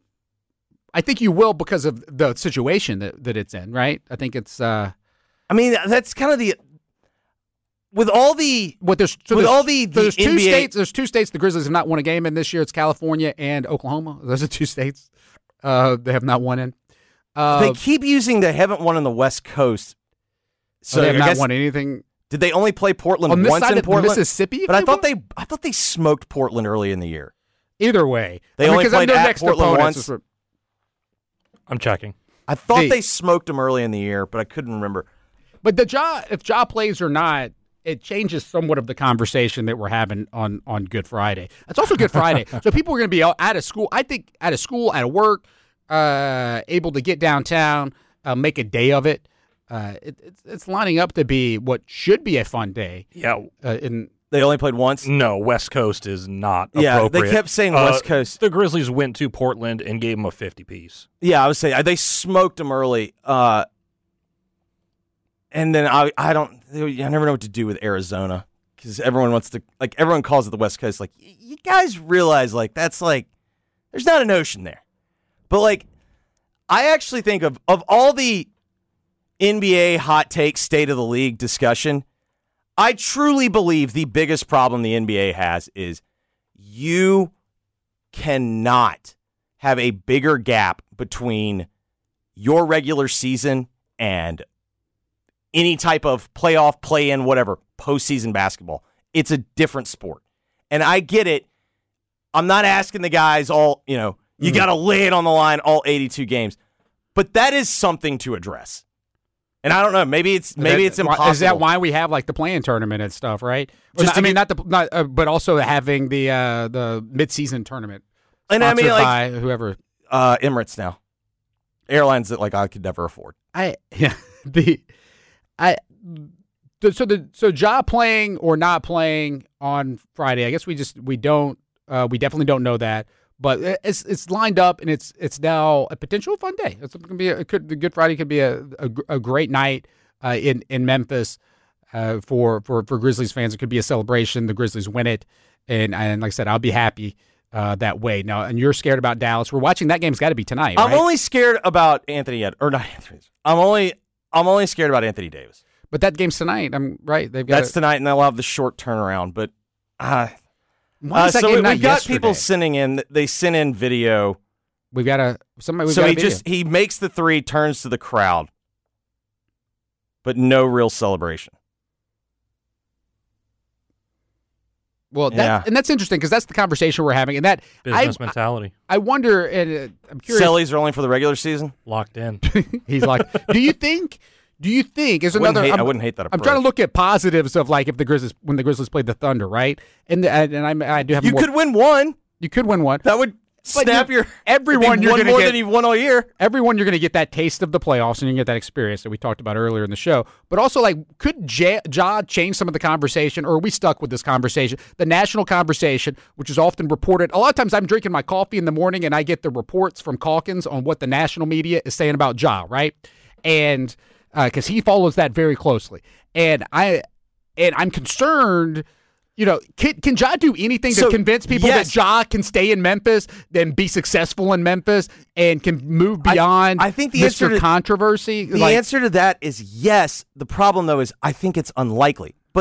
[SPEAKER 6] I think you will because of the situation that, that it's in. Right? I think it's uh,
[SPEAKER 4] I mean, that's kind of the with all the
[SPEAKER 6] what there's so
[SPEAKER 4] With
[SPEAKER 6] there's,
[SPEAKER 4] all the-
[SPEAKER 6] so
[SPEAKER 4] the
[SPEAKER 6] there's two
[SPEAKER 4] N B A
[SPEAKER 6] states. There's two states the Grizzlies have not won a game in this year. It's California and Oklahoma. Those are two states uh, they have not won in. Uh,
[SPEAKER 4] they keep using they haven't won on the West Coast. So
[SPEAKER 6] so they have
[SPEAKER 4] I
[SPEAKER 6] not
[SPEAKER 4] guess,
[SPEAKER 6] won anything
[SPEAKER 4] did they only play Portland
[SPEAKER 6] on this
[SPEAKER 4] once
[SPEAKER 6] side
[SPEAKER 4] in
[SPEAKER 6] of
[SPEAKER 4] Portland?
[SPEAKER 6] Mississippi.
[SPEAKER 4] But I
[SPEAKER 6] if
[SPEAKER 4] thought
[SPEAKER 6] won?
[SPEAKER 4] they I thought they smoked Portland early in the year.
[SPEAKER 6] Either way,
[SPEAKER 4] They
[SPEAKER 6] I mean,
[SPEAKER 4] only
[SPEAKER 6] 'cause I
[SPEAKER 4] played
[SPEAKER 6] know
[SPEAKER 4] at
[SPEAKER 6] next
[SPEAKER 4] Portland
[SPEAKER 6] opponents
[SPEAKER 4] once.
[SPEAKER 6] was-
[SPEAKER 7] I'm checking.
[SPEAKER 4] I thought
[SPEAKER 6] The-
[SPEAKER 4] they smoked them early in the year, but I couldn't remember.
[SPEAKER 6] But the Ja, if Ja plays or not, it changes somewhat of the conversation that we're having on, on Good Friday. It's also Good Friday, so people are going to be out, out of school. I think out of school, out of work, uh, able to get downtown, uh, make a day of it. Uh, it it's, it's lining up to be what should be a fun day.
[SPEAKER 7] Yeah.
[SPEAKER 6] Uh, in
[SPEAKER 4] They only played once.
[SPEAKER 7] No, West Coast is not
[SPEAKER 4] Yeah,
[SPEAKER 7] appropriate.
[SPEAKER 4] they kept saying
[SPEAKER 7] Uh,
[SPEAKER 4] West Coast.
[SPEAKER 7] The Grizzlies went to Portland and gave them a fifty piece.
[SPEAKER 4] Yeah, I would say they smoked them early. Uh, and then I I don't I never know what to do with Arizona because everyone wants to like everyone calls it the West Coast. Like y- you guys realize like that's like there's not an ocean there, but like I actually think of of all the N B A hot take state of the league discussion, I truly believe the biggest problem the N B A has is you cannot have a bigger gap between your regular season and any type of playoff, play-in, whatever, postseason basketball. It's a different sport. And I get it. I'm not asking the guys all, you know, you
[SPEAKER 6] Mm.
[SPEAKER 4] got to lay it on the line all eighty-two games. But that is something to address. And I don't know, maybe it's maybe
[SPEAKER 6] that-
[SPEAKER 4] it's impossible.
[SPEAKER 6] Is that why we have like the playing tournament and stuff, right? Or
[SPEAKER 4] Just
[SPEAKER 6] not-
[SPEAKER 4] to
[SPEAKER 6] I mean,
[SPEAKER 4] get-
[SPEAKER 6] not the not, uh, but also having the uh, the midseason tournament.
[SPEAKER 4] And I mean,
[SPEAKER 6] sponsored
[SPEAKER 4] like-
[SPEAKER 6] by whoever.
[SPEAKER 4] uh, Emirates now? Airlines that like I could never afford.
[SPEAKER 6] I yeah the I the, so the so Ja playing or not playing on Friday. I guess we just we don't uh, we definitely don't know that, but it's it's lined up and it's it's now a potential fun day. It's going to be a, it could the Good Friday could be a a, a great night uh, in in Memphis uh, for for for Grizzlies fans. It could be a celebration. The Grizzlies win it, and and like I said, I'll be happy. Uh, that way now, and you're scared about Dallas. We're watching that game's got to be tonight.
[SPEAKER 4] I'm
[SPEAKER 6] right?
[SPEAKER 4] only scared about Anthony Ed or not Anthony. I'm only I'm only scared about Anthony Davis.
[SPEAKER 6] But that game's tonight. I'm right. They've got
[SPEAKER 4] That's
[SPEAKER 6] it.
[SPEAKER 4] tonight, and they'll have the short turnaround. But uh,
[SPEAKER 6] Why
[SPEAKER 4] uh,
[SPEAKER 6] is that
[SPEAKER 4] so
[SPEAKER 6] game
[SPEAKER 4] we,
[SPEAKER 6] not
[SPEAKER 4] we've got
[SPEAKER 6] yesterday?
[SPEAKER 4] people sending in. They sent in video.
[SPEAKER 6] We've got a somebody. We've
[SPEAKER 4] so
[SPEAKER 6] got a
[SPEAKER 4] he
[SPEAKER 6] video.
[SPEAKER 4] just he makes the three, turns to the crowd, but no real celebration.
[SPEAKER 6] well, that,
[SPEAKER 4] Yeah.
[SPEAKER 6] and that's interesting because that's the conversation we're having, and that
[SPEAKER 7] Business
[SPEAKER 6] I,
[SPEAKER 7] mentality.
[SPEAKER 6] I wonder, and uh, I'm curious.
[SPEAKER 4] Sellies are only for the regular season.
[SPEAKER 7] Locked in.
[SPEAKER 6] He's like, do you think? Do you think is
[SPEAKER 4] I wouldn't
[SPEAKER 6] another?
[SPEAKER 4] hate-
[SPEAKER 6] I'm,
[SPEAKER 4] I wouldn't hate that
[SPEAKER 6] I'm trying to
[SPEAKER 4] approach.
[SPEAKER 6] look at positives of like if the Grizzlies when the Grizzlies played the Thunder, right? And the, and, and I, I do have
[SPEAKER 4] You
[SPEAKER 6] more.
[SPEAKER 4] could win one.
[SPEAKER 6] you could win one.
[SPEAKER 4] That would snap
[SPEAKER 6] you-
[SPEAKER 4] your
[SPEAKER 6] everyone
[SPEAKER 4] it'd be
[SPEAKER 6] you're
[SPEAKER 4] one
[SPEAKER 6] gonna
[SPEAKER 4] more
[SPEAKER 6] get-
[SPEAKER 4] than you've won all year.
[SPEAKER 6] Everyone, you're going to get that taste of the playoffs and you're going to get that experience that we talked about earlier in the show. But also, like, could Ja, ja change some of the conversation, or are we stuck with this conversation? The national conversation, which is often reported. A lot of times I'm drinking my coffee in the morning and I get the reports from Calkins on what the national media is saying about Ja, right? And because uh, he follows that very closely. And, I, and I'm concerned... You know, can, can Ja do anything to
[SPEAKER 4] So,
[SPEAKER 6] convince people
[SPEAKER 4] yes.
[SPEAKER 6] that Ja can stay in Memphis, then be successful in Memphis, and can move
[SPEAKER 4] I-
[SPEAKER 6] beyond
[SPEAKER 4] I think the
[SPEAKER 6] Mister
[SPEAKER 4] answer to-
[SPEAKER 6] Controversy?
[SPEAKER 4] The
[SPEAKER 6] Like,
[SPEAKER 4] answer to that is yes. The problem, though, is I think it's unlikely. But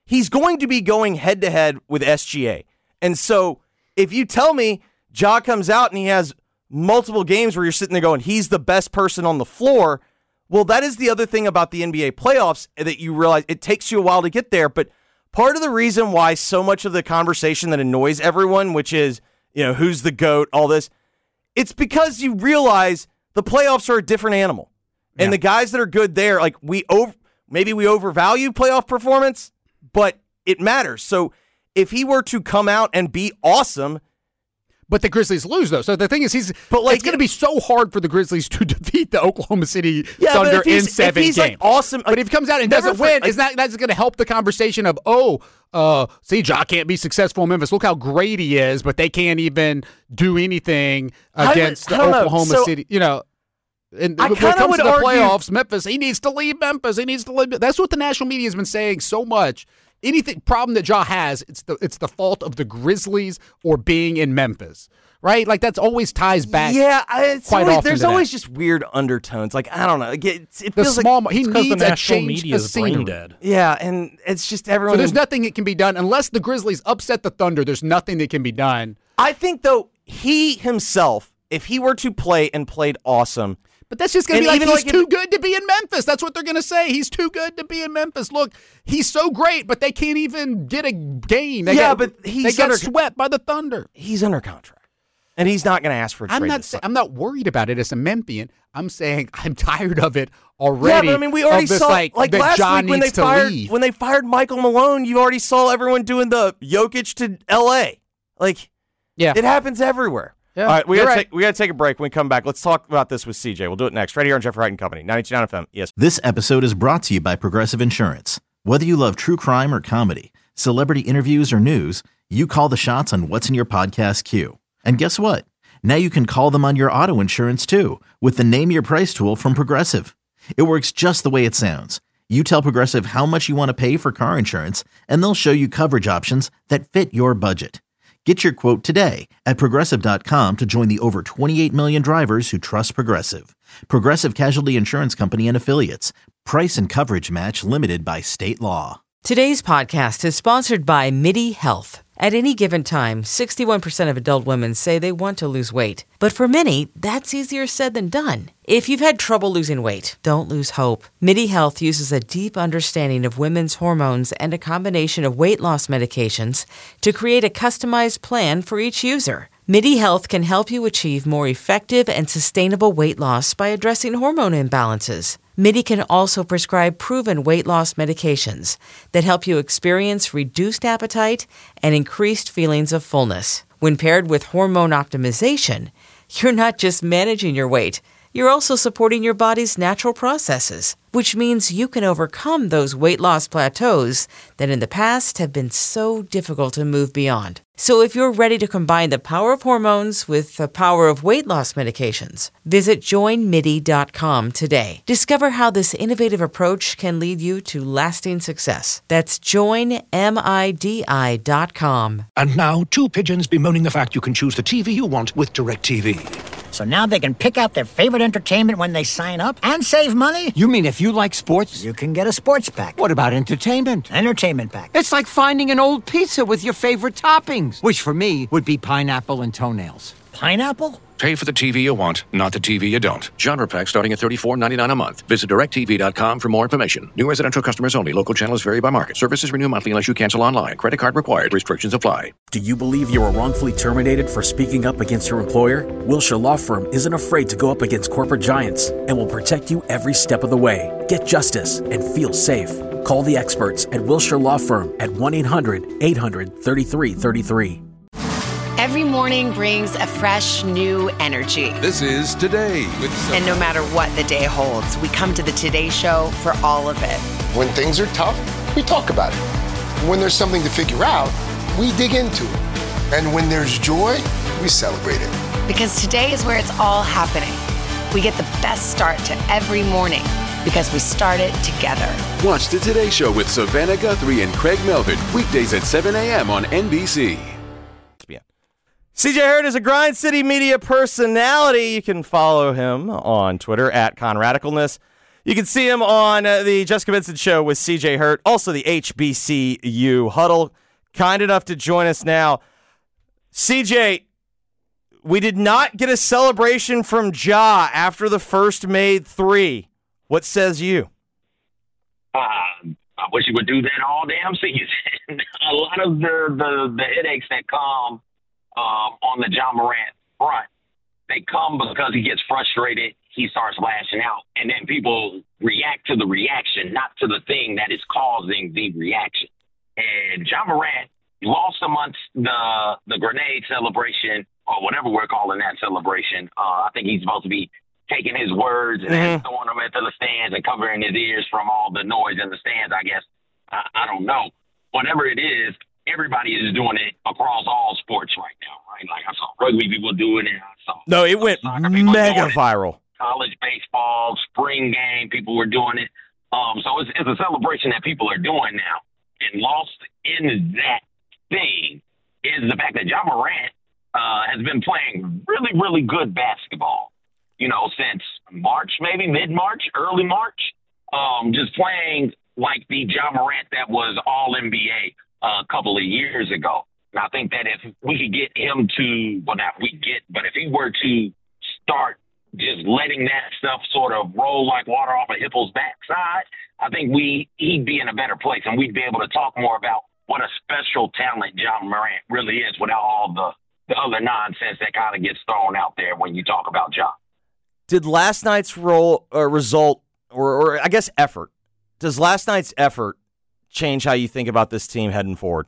[SPEAKER 4] he's going to be going head-to-head with S G A. And so if you tell me Ja comes out and he has multiple games where you're sitting there going, he's the best person on the floor, well, that is the other thing about the N B A playoffs that you realize it takes you a while to get there. But part of the reason why so much of the conversation that annoys everyone, which is, you know, who's the GOAT, all this, it's because you realize the playoffs are a different animal. And
[SPEAKER 6] Yeah.
[SPEAKER 4] the guys that are good there, like we over, maybe we overvalue playoff performance, but it matters. So if he were to come out and be awesome,
[SPEAKER 6] But the Grizzlies lose, though. So the thing is, he's
[SPEAKER 4] But, like,
[SPEAKER 6] it's going to be so hard for the Grizzlies to defeat the Oklahoma City
[SPEAKER 4] Yeah, but
[SPEAKER 6] Thunder
[SPEAKER 4] if he's-
[SPEAKER 6] in seven
[SPEAKER 4] if he's,
[SPEAKER 6] games.
[SPEAKER 4] like, awesome,
[SPEAKER 6] but
[SPEAKER 4] like,
[SPEAKER 6] if he comes out and
[SPEAKER 4] never
[SPEAKER 6] doesn't
[SPEAKER 4] for-
[SPEAKER 6] win,
[SPEAKER 4] like-
[SPEAKER 6] is that that's going to help the conversation of, oh, uh, see, Ja can't be successful in Memphis. Look how great he is, but they can't even do anything
[SPEAKER 4] I would-
[SPEAKER 6] against
[SPEAKER 4] I
[SPEAKER 6] the
[SPEAKER 4] don't know.
[SPEAKER 6] Oklahoma
[SPEAKER 4] So-
[SPEAKER 6] City. You know. And
[SPEAKER 4] I
[SPEAKER 6] when it
[SPEAKER 4] kinda
[SPEAKER 6] comes
[SPEAKER 4] would
[SPEAKER 6] to the
[SPEAKER 4] argue-
[SPEAKER 6] playoffs, Memphis, he needs to leave Memphis. He needs to leave. That's what the national media has been saying so much. Anything problem that Ja has, it's the it's the fault of the Grizzlies or being in Memphis, right? Like that's always ties back.
[SPEAKER 4] yeah, I- it's
[SPEAKER 6] quite
[SPEAKER 4] always,
[SPEAKER 6] often
[SPEAKER 4] there's
[SPEAKER 6] to that.
[SPEAKER 4] always just weird undertones. Like, I don't know. Like, it's, it
[SPEAKER 6] The
[SPEAKER 4] feels
[SPEAKER 6] small
[SPEAKER 4] like,
[SPEAKER 6] he
[SPEAKER 7] It's because
[SPEAKER 6] needs
[SPEAKER 7] the
[SPEAKER 6] a
[SPEAKER 7] national
[SPEAKER 6] change
[SPEAKER 7] media
[SPEAKER 6] of
[SPEAKER 7] is brain
[SPEAKER 6] scenery.
[SPEAKER 7] dead.
[SPEAKER 4] yeah, and it's just
[SPEAKER 6] So
[SPEAKER 4] everyone.
[SPEAKER 6] there's nothing that can be done unless the Grizzlies upset the Thunder. There's nothing that can be done.
[SPEAKER 4] I think, though, he himself, if he were to play and played awesome,
[SPEAKER 6] But that's just going to
[SPEAKER 4] And
[SPEAKER 6] be like
[SPEAKER 4] even
[SPEAKER 6] he's
[SPEAKER 4] like
[SPEAKER 6] too
[SPEAKER 4] if-
[SPEAKER 6] good to be in Memphis. That's what they're going to say. He's too good to be in Memphis. Look, he's so great, but they can't even get a game. They
[SPEAKER 4] Yeah,
[SPEAKER 6] got,
[SPEAKER 4] but he's
[SPEAKER 6] they got
[SPEAKER 4] under-
[SPEAKER 6] swept by the Thunder.
[SPEAKER 4] he's under contract. And he's not going to ask for a
[SPEAKER 6] I'm
[SPEAKER 4] trade.
[SPEAKER 6] not.
[SPEAKER 4] this
[SPEAKER 6] Say,
[SPEAKER 4] summer.
[SPEAKER 6] I'm not worried about it as a Memphian. I'm saying I'm tired of it already.
[SPEAKER 4] Yeah, but I mean, we already
[SPEAKER 6] of this,
[SPEAKER 4] saw
[SPEAKER 6] like,
[SPEAKER 4] like
[SPEAKER 6] that
[SPEAKER 4] last
[SPEAKER 6] John
[SPEAKER 4] week when they
[SPEAKER 6] needs to
[SPEAKER 4] fired
[SPEAKER 6] leave.
[SPEAKER 4] when they fired Michael Malone. You already saw everyone doing the Jokic to L A. Like,
[SPEAKER 6] yeah,
[SPEAKER 4] it happens everywhere.
[SPEAKER 6] Yeah,
[SPEAKER 4] All right, we
[SPEAKER 6] you're
[SPEAKER 4] gotta
[SPEAKER 6] right.
[SPEAKER 4] take we gotta take a break. When we come back, let's talk about this with C J. We'll do it next, right here on Jeffrey Wright and Company, ninety-two point nine F M. Yes.
[SPEAKER 8] This episode is brought to you by Progressive Insurance. Whether you love true crime or comedy, celebrity interviews or news, you call the shots on what's in your podcast queue. And guess what? Now you can call them on your auto insurance too with the Name Your Price tool from Progressive. It works just the way it sounds. You tell Progressive how much you want to pay for car insurance, and they'll show you coverage options that fit your budget. Get your quote today at Progressive dot com to join the over twenty-eight million drivers who trust Progressive. Progressive Casualty Insurance Company and Affiliates. Price and coverage match limited by state law.
[SPEAKER 9] Today's podcast is sponsored by MIDI Health. At any given time, sixty-one percent of adult women say they want to lose weight. But for many, that's easier said than done. If you've had trouble losing weight, don't lose hope. MIDI Health uses a deep understanding of women's hormones and a combination of weight loss medications to create a customized plan for each user. MIDI Health can help you achieve more effective and sustainable weight loss by addressing hormone imbalances. MIDI can also prescribe proven weight loss medications that help you experience reduced appetite and increased feelings of fullness. When paired with hormone optimization, you're not just managing your weight, you're also supporting your body's natural processes, which means you can overcome those weight loss plateaus that in the past have been so difficult to move beyond. So if you're ready to combine the power of hormones with the power of weight loss medications, visit join midi dot com today. Discover how this innovative approach can lead you to lasting success. That's join midi dot com.
[SPEAKER 10] And now, two pigeons bemoaning the fact you can choose the T V you want with DirecTV.
[SPEAKER 11] So now they can pick out their favorite entertainment when they sign up and save money?
[SPEAKER 12] You mean if you like sports?
[SPEAKER 11] You can get a sports pack.
[SPEAKER 12] What about entertainment?
[SPEAKER 11] Entertainment pack.
[SPEAKER 12] It's like finding an old pizza with your favorite toppings, which for me would be pineapple and toenails.
[SPEAKER 11] Pineapple?
[SPEAKER 10] Pay for the T V you want, not the T V you don't. Genre pack starting at thirty-four ninety-nine a month. Visit direct T V dot com for more information. New residential customers only. Local channels vary by market. Services renew monthly unless you cancel online. Credit card required. Restrictions apply.
[SPEAKER 1] Do you believe you were wrongfully terminated for speaking up against your employer? Wilshire Law Firm isn't afraid to go up against corporate giants and will protect you every step of the way. Get justice and feel safe. Call the experts at Wilshire Law Firm at one eight hundred eight hundred thirty-three thirty-three.
[SPEAKER 13] Every morning brings a fresh, new energy.
[SPEAKER 14] This is Today with Sophie.
[SPEAKER 13] And no matter what the day holds, we come to the Today Show for all of it.
[SPEAKER 15] When things are tough, we talk about it. When there's something to figure out, we dig into it. And when there's joy, we celebrate it.
[SPEAKER 13] Because today is where it's all happening. We get the best start to every morning because we start it together.
[SPEAKER 14] Watch the Today Show with Savannah Guthrie and Craig Melvin, weekdays at seven a.m. on N B C.
[SPEAKER 4] C J Hurd is a Grind City media personality. You can follow him on Twitter at ConRadicalness. You can see him on uh, the Jessica Benson Show with C J Hurt, also the H B C U Huddle. Kind enough to join us now. C J, we did not get a celebration from Ja after the first made three. What says you?
[SPEAKER 16] Uh, I wish he would do that all damn season. A lot of the, the, the headaches that come um, on the Ja Morant front, they come because he gets frustrated, he starts lashing out, and then people react to the reaction, not to the thing that is causing the reaction. And Ja Morant lost amongst the the grenade celebration, or whatever we're calling that celebration. Uh, I think he's supposed to be taking his words and then throwing them into the stands and covering his ears from all the noise in the stands, I guess. I, I don't know. Whatever it is, everybody is doing it across all sports right now, right? Like I saw rugby people doing it. I saw
[SPEAKER 4] No, it went mega viral.
[SPEAKER 16] College baseball, spring game, people were doing it. Um, so it's, it's a celebration that people are doing now. And lost in that thing is the fact that Ja Morant uh, has been playing really, really good basketball, you know, since March, maybe mid-March, early March, um, just playing like the Ja Morant that was all N B A uh, a couple of years ago. And I think that if we could get him to, well, not we get, but if he were to start just letting that stuff sort of roll like water off a hippel's backside, I think we he'd be in a better place, and we'd be able to talk more about what a special talent Ja Morant really is without all the, the other nonsense that kind of gets thrown out there when you talk about Ja.
[SPEAKER 4] Did last night's role uh, result, or, or I guess effort, does last night's effort change how you think about this team heading forward?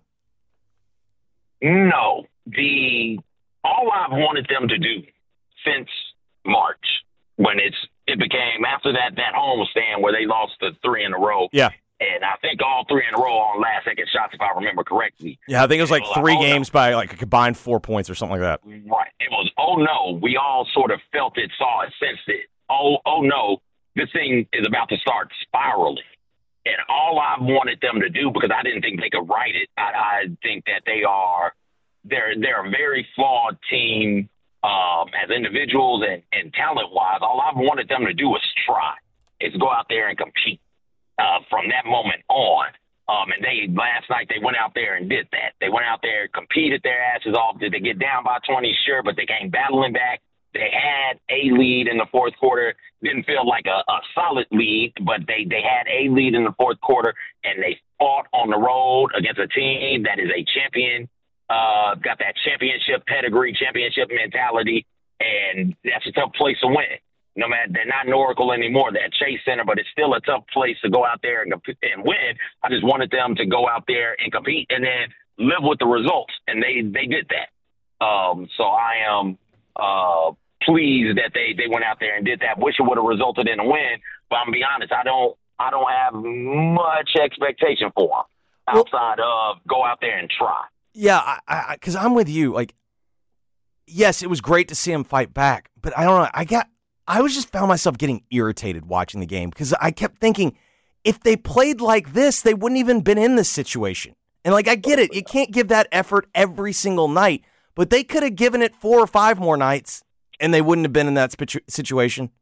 [SPEAKER 16] No. The all I've wanted them to do since March, when it's it became after that that homestand where they lost the three in a row.
[SPEAKER 4] Yeah.
[SPEAKER 16] And I think all three in a row on last second shots, if I remember correctly.
[SPEAKER 4] Yeah, I think it was like
[SPEAKER 16] was
[SPEAKER 4] three
[SPEAKER 16] like, oh,
[SPEAKER 4] games
[SPEAKER 16] no.
[SPEAKER 4] by like a combined four points or something like that.
[SPEAKER 16] Right. It was, oh, no. We all sort of felt it, saw it, sensed it. Oh, oh no, this thing is about to start spiraling. And all I wanted them to do, because I didn't think they could write it, I, I think that they are they're they're a very flawed team um, as individuals and, and talent-wise. All I wanted them to do was try, is go out there and compete uh, from that moment on. Um, and they last night they went out there and did that. They went out there, competed their asses off. Did they get down by twenty? Sure, but they came battling back. They had a lead in the fourth quarter. Didn't feel like a, a solid lead, but they, they had a lead in the fourth quarter, and they fought on the road against a team that is a champion, uh, got that championship pedigree, championship mentality, and that's a tough place to win. No matter, they're not in Oracle anymore. They're at Chase Center, but it's still a tough place to go out there and, and win. I just wanted them to go out there and compete and then live with the results, and they, they did that. Um, so I am uh, pleased that they, they went out there and did that. Wish it would have resulted in a win, but I'm gonna be honest, I don't I don't have much expectation for them outside of go out there and try.
[SPEAKER 4] Yeah, because I'm with you. Like, yes, it was great to see him fight back, but I don't know. I got I was just found myself getting irritated watching the game because I kept thinking if they played like this, they wouldn't even been in this situation. And like, I get it, you can't give that effort every single night, but they could have given it four or five more nights, and they wouldn't have been in that situ- situation.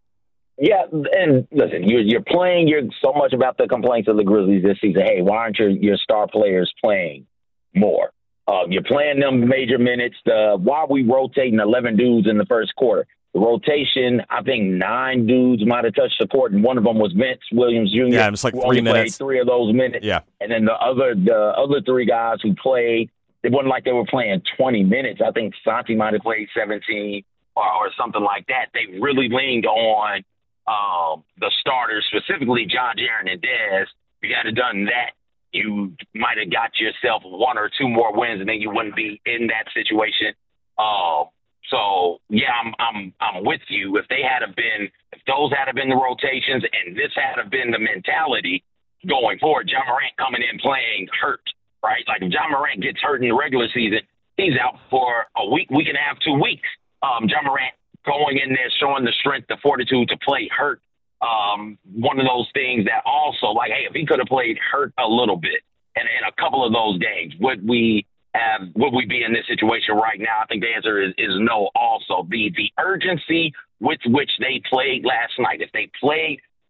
[SPEAKER 16] Yeah, and listen, you're you're playing. You're so much about the complaints of the Grizzlies this season. Hey, why aren't your your star players playing more? Uh, you're playing them major minutes. The, why are we rotating eleven dudes in the first quarter? The rotation, I think nine dudes might have touched the court, and one of them was Vince Williams Junior
[SPEAKER 4] Yeah, it was like
[SPEAKER 16] who
[SPEAKER 4] three
[SPEAKER 16] only
[SPEAKER 4] minutes.
[SPEAKER 16] Played three of those minutes.
[SPEAKER 4] Yeah,
[SPEAKER 16] and then the other the other three guys who played, it wasn't like they were playing twenty minutes. I think Santi might have played seventeen or, or something like that. They really leaned on um, the starters, specifically John Jaren and Dez. If you had done that, you might have got yourself one or two more wins, and then you wouldn't be in that situation. Uh, so yeah, I'm I'm I'm with you. If they had have been, if those had have been the rotations, and this had have been the mentality going forward, Ja Morant coming in playing hurt, right? Like if Ja Morant gets hurt in the regular season, he's out for a week, week and a half, two weeks. Um, Ja Morant going in there, showing the strength, the fortitude to play hurt. Um, one of those things that also, like, hey, if he could have played hurt a little bit in, in a couple of those games, would we have, would we be in this situation right now? I think the answer is, is no. Also, the the urgency with which they played last night, if they played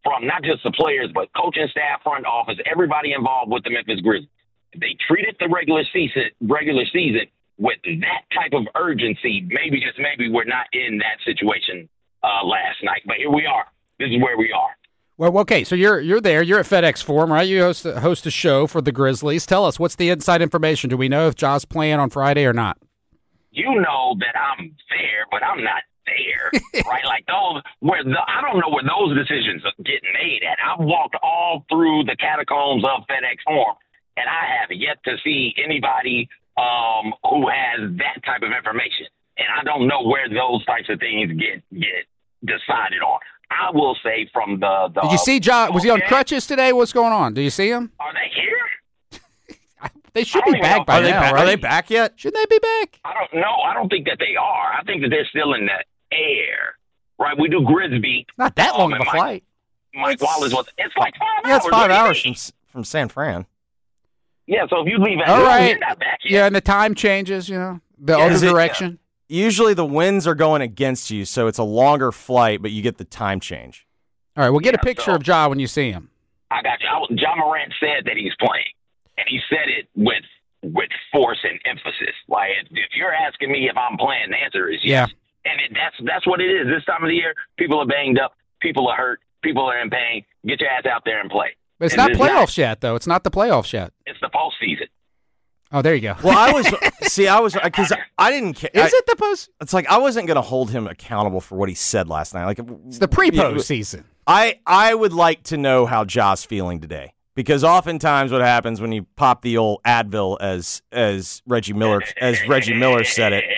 [SPEAKER 16] from not just the players, but coaching staff, front office, everybody involved with the Memphis Grizzlies. They treated the regular season, regular season with that type of urgency. Maybe, just maybe, we're not in that situation uh, last night. But here we are. This is where we are.
[SPEAKER 6] Well, okay, so you're you're there. You're at FedEx Forum, right? You host, host a show for the Grizzlies. Tell us, what's the inside information? Do we know if Ja's playing on Friday or not?
[SPEAKER 16] You know that I'm there, but I'm not there, right? Like those, where the, I don't know where those decisions are getting made at. I've walked all through the catacombs of FedEx Forum, and I have yet to see anybody um, who has that type of information. And I don't know where those types of things get get decided on. I will say from the, the
[SPEAKER 6] Did you see Ja? Was he on crutches today? What's going on? Do you see him?
[SPEAKER 16] Are they here?
[SPEAKER 6] They should be back by
[SPEAKER 4] are they
[SPEAKER 6] now,
[SPEAKER 4] ba-
[SPEAKER 6] right?
[SPEAKER 4] Are they back yet?
[SPEAKER 6] Should they be back?
[SPEAKER 16] I don't know. I don't think that they are. I think that they're still in the air, right? We do Grisby.
[SPEAKER 6] Not that long
[SPEAKER 16] um,
[SPEAKER 6] of a
[SPEAKER 16] Mike,
[SPEAKER 6] flight.
[SPEAKER 16] Mike
[SPEAKER 4] It's-
[SPEAKER 16] Wallace was. It's like five
[SPEAKER 4] Yeah,
[SPEAKER 16] hours.
[SPEAKER 4] it's five
[SPEAKER 16] What do you
[SPEAKER 4] hours
[SPEAKER 16] mean?
[SPEAKER 4] from from San Fran.
[SPEAKER 16] Yeah, so if you leave at
[SPEAKER 6] All
[SPEAKER 16] noon,
[SPEAKER 6] right.
[SPEAKER 16] you're not back yet.
[SPEAKER 6] Yeah, and the time changes, you know, the
[SPEAKER 4] Yeah,
[SPEAKER 6] other
[SPEAKER 4] is it-
[SPEAKER 6] direction.
[SPEAKER 4] Usually the winds are going against you, so it's a longer flight, but you get the time change.
[SPEAKER 6] All right, well, get a
[SPEAKER 16] Yeah,
[SPEAKER 6] picture
[SPEAKER 16] so-
[SPEAKER 6] of Ja when you see him.
[SPEAKER 16] I got you. I, was- John Morant said that he's playing, and he said it with with force and emphasis. Like, if, if you're asking me if I'm playing, the answer is yes. And it, that's that's what it is. This time of the year, people are banged up, people are hurt, people are in pain. Get your ass out there and play.
[SPEAKER 6] But it's
[SPEAKER 16] And
[SPEAKER 6] not
[SPEAKER 16] it's
[SPEAKER 6] playoffs yet, though. It's not the playoffs yet.
[SPEAKER 16] It's the postseason.
[SPEAKER 6] Oh, there you go.
[SPEAKER 4] Well, I was see, I was because I didn't care.
[SPEAKER 6] Is it the post?
[SPEAKER 4] It's like I wasn't going to hold him accountable for what he said last night. Like
[SPEAKER 6] It's the pre-post season.
[SPEAKER 4] I I would like to know how Ja's feeling today, because oftentimes what happens when you pop the old Advil, as as Reggie Miller as Reggie Miller said it,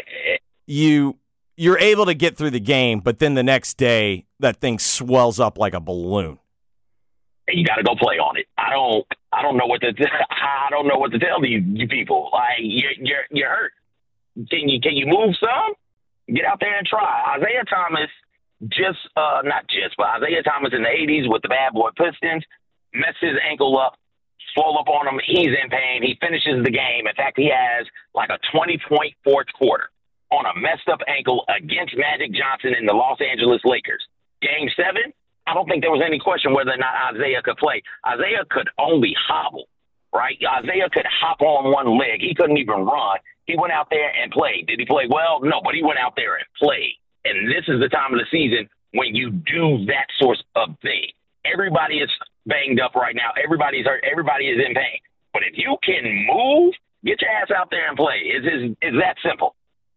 [SPEAKER 4] you you're able to get through the game, but then the next day that thing swells up like a balloon.
[SPEAKER 16] And you got to go play on it. I don't. I don't know what to. I don't know what to tell these you people. Like you're you're you're hurt. Can you can you move some? Get out there and try. Isaiah Thomas just uh not just, but Isaiah Thomas in the eighties with the Bad Boy Pistons messed his ankle up, swole up on him. He's in pain. He finishes the game. In fact, he has like a twenty point fourth quarter on a messed up ankle against Magic Johnson in the Los Angeles Lakers. Game seven. I don't think there was any question whether or not Isaiah could play. Isaiah could only hobble, right? Isaiah could hop on one leg. He couldn't even run. He went out there and played. Did he play well? No, but he went out there and played. And this is the time of the season when you do that sort of thing. Everybody is banged up right now. Everybody's hurt. Everybody is in pain. But if you can move, get your ass out there and play. It's, it's, it's that simple.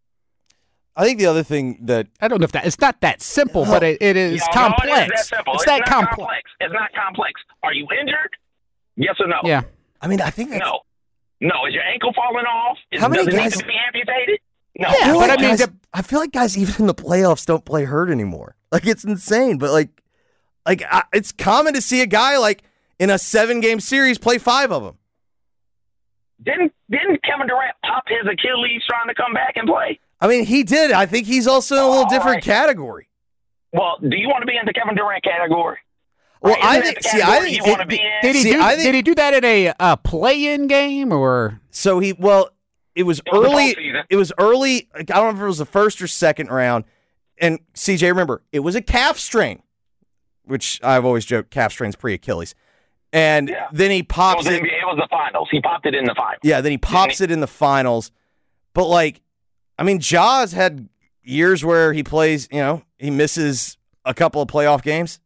[SPEAKER 4] I think the other thing that
[SPEAKER 6] I don't know if that it's not that simple, but it, it is
[SPEAKER 16] No, no,
[SPEAKER 6] complex.
[SPEAKER 16] it is that simple.
[SPEAKER 6] It's,
[SPEAKER 16] It's
[SPEAKER 6] that
[SPEAKER 16] not
[SPEAKER 6] complex.
[SPEAKER 16] complex. It's not complex. Are you injured? Yes or no?
[SPEAKER 6] Yeah.
[SPEAKER 4] I mean, I think that's,
[SPEAKER 16] No. No. Is your ankle falling off? Is,
[SPEAKER 4] How many
[SPEAKER 16] does it
[SPEAKER 4] guys-
[SPEAKER 16] need to be amputated? No.
[SPEAKER 4] I feel
[SPEAKER 6] but
[SPEAKER 4] like
[SPEAKER 6] I mean,
[SPEAKER 4] guys,
[SPEAKER 6] the-
[SPEAKER 4] I feel like guys even in the playoffs don't play hurt anymore. Like it's insane, but like, like I, it's common to see a guy like in a seven game series play five of them.
[SPEAKER 16] Didn't didn't Kevin Durant pop his Achilles trying to come back and play?
[SPEAKER 4] I mean, he did. I think he's also in a little
[SPEAKER 16] All
[SPEAKER 4] different
[SPEAKER 16] right.
[SPEAKER 4] category.
[SPEAKER 16] Well, do you want to be in the Kevin Durant category?
[SPEAKER 4] Well,
[SPEAKER 16] Right,
[SPEAKER 4] I
[SPEAKER 16] isn't
[SPEAKER 4] think.
[SPEAKER 16] that the
[SPEAKER 4] See, I
[SPEAKER 16] category
[SPEAKER 4] think.
[SPEAKER 16] you want to
[SPEAKER 4] it-
[SPEAKER 16] be in?
[SPEAKER 6] Did he
[SPEAKER 4] See,
[SPEAKER 6] do?
[SPEAKER 4] I think-
[SPEAKER 6] did he do that in a uh, play-in game or?
[SPEAKER 4] So he well, it was
[SPEAKER 16] It was the
[SPEAKER 4] early.
[SPEAKER 16] postseason.
[SPEAKER 4] It was early. Like, I don't know if it was the first or second round. And C J, remember, it was a calf strain, which I've always joked calf strains pre Achilles. And
[SPEAKER 16] Yeah.
[SPEAKER 4] then he
[SPEAKER 16] It
[SPEAKER 4] pops
[SPEAKER 16] was,
[SPEAKER 4] it.
[SPEAKER 16] it was the finals. He popped it in the finals.
[SPEAKER 4] Yeah, then he pops it in the finals. But like, I mean, Ja's had years where he plays. You know, he misses a couple of playoff games.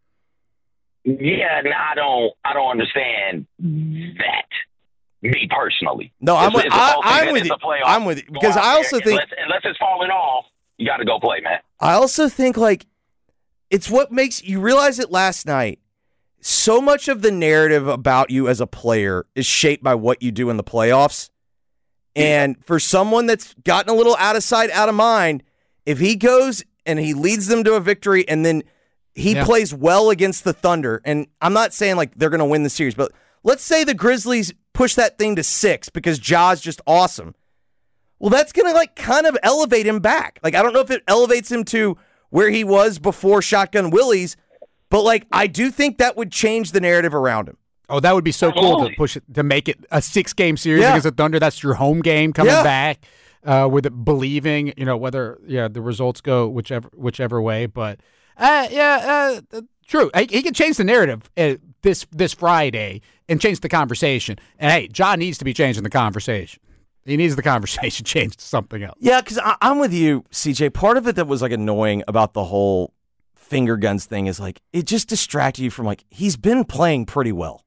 [SPEAKER 16] Yeah, and I don't, I don't understand that. Me personally.
[SPEAKER 4] No, I'm
[SPEAKER 16] It's-
[SPEAKER 4] with,
[SPEAKER 16] it's a
[SPEAKER 4] I,
[SPEAKER 16] postseason,
[SPEAKER 4] I'm with
[SPEAKER 16] it's
[SPEAKER 4] you.
[SPEAKER 16] a playoff.
[SPEAKER 4] I'm with you
[SPEAKER 16] Go
[SPEAKER 4] because
[SPEAKER 16] out
[SPEAKER 4] I
[SPEAKER 16] there,
[SPEAKER 4] also think
[SPEAKER 16] unless, unless it's falling off, you got to go play, man.
[SPEAKER 4] I also think like it's what makes you realize it last night. So much of the narrative about you as a player is shaped by what you do in the playoffs. And for someone that's gotten a little out of sight, out of mind, if he goes and he leads them to a victory and then he
[SPEAKER 6] Yeah.
[SPEAKER 4] plays well against the Thunder, and I'm not saying like they're going to win the series, but let's say the Grizzlies push that thing to six because Ja's just awesome. Well, that's going to like kind of elevate him back. Like, I don't know if it elevates him to where he was before Shotgun Willie's, but like, I do think that would change the narrative around him.
[SPEAKER 6] Oh, that would be so cool to
[SPEAKER 16] Absolutely.
[SPEAKER 6] push it to make it a six-game series
[SPEAKER 4] Yeah.
[SPEAKER 6] against the Thunder. That's your home game coming
[SPEAKER 4] Yeah.
[SPEAKER 6] back uh, with it believing, you know, whether yeah the results go whichever whichever way. But uh, yeah, uh, True. He, he can change the narrative uh, this this Friday and change the conversation. And, hey, John needs to be changing the conversation. He needs the conversation changed to something else.
[SPEAKER 4] Yeah, because I'm with you, C J. Part of it that was like annoying about the whole finger guns thing is like it just distracted you from like he's been playing pretty well.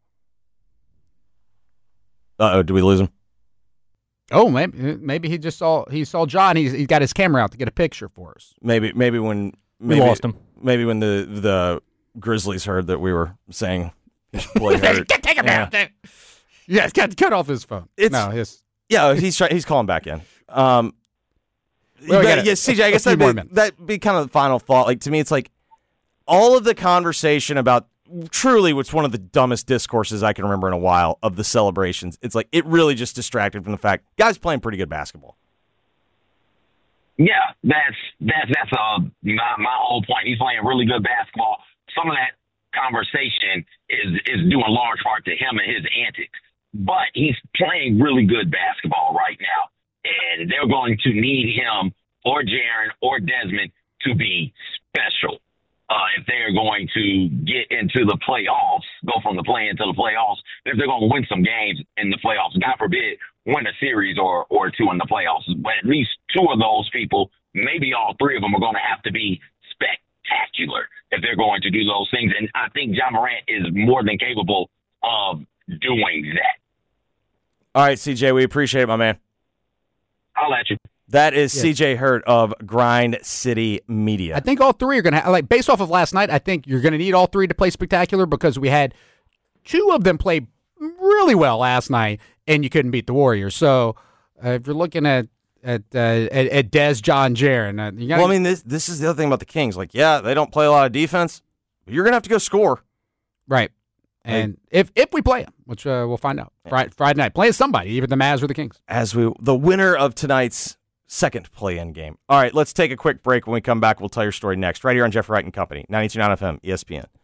[SPEAKER 4] Uh-oh, did we lose him?
[SPEAKER 6] Oh, maybe maybe he just saw he saw John. He's he got his camera out to get a picture for us.
[SPEAKER 4] Maybe maybe when maybe,
[SPEAKER 7] we lost him.
[SPEAKER 4] Maybe when the the Grizzlies heard that we were saying he should play hurt.
[SPEAKER 6] Take him out. Yeah, yeah cut cut off his phone.
[SPEAKER 4] It's,
[SPEAKER 6] no, his
[SPEAKER 4] yeah, he's try, he's calling back in. Um,
[SPEAKER 6] well,
[SPEAKER 4] but,
[SPEAKER 6] gotta,
[SPEAKER 4] yeah, C J, I guess that'd be, that'd be kind of the final thought. Like to me, it's like all of the conversation about truly what's one of the dumbest discourses I can remember in a while of the celebrations. It's like it really just distracted from the fact guys playing pretty good basketball.
[SPEAKER 16] Yeah, that's that's that's uh my, my whole point. He's playing really good basketball. Some of that conversation is is due in large part to him and his antics. But he's playing really good basketball right now, and they're going to need him or Jaren or Desmond to be special uh, if they're going to get into the playoffs, go from the play into the playoffs. If they're going to win some games in the playoffs, God forbid, win a series or, or two in the playoffs. But at least two of those people, maybe all three of them, are going to have to be spectacular if they're going to do those things. And I think Ja Morant is more than capable of doing that.
[SPEAKER 4] All right, C J, we appreciate it, my man.
[SPEAKER 16] I'll at you.
[SPEAKER 4] That is
[SPEAKER 6] Yeah.
[SPEAKER 4] C J Hurt of Grind City Media.
[SPEAKER 6] I think all three are going to ha- like based off of last night. I think you're going to need all three to play spectacular because we had two of them play really well last night, and you couldn't beat the Warriors. So uh, if you're looking at at uh, at, at Des, John, Jaren, uh, you gotta,
[SPEAKER 4] well, I mean, this this is the other thing about the Kings. Like, yeah, they don't play a lot of defense, but you're gonna have to go score,
[SPEAKER 6] right? And like, if if we play them, which uh, we'll find out Friday, Friday night, playing somebody, either the Mavs or the Kings,
[SPEAKER 4] as we the winner of tonight's second play-in game. All right, let's take a quick break. When we come back, we'll tell your story next, right here on Jeff Wright and Company, ninety-two point nine F M, E S P N.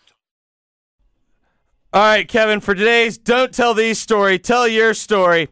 [SPEAKER 4] All right, Kevin, for today's Don't Tell These story, tell your story.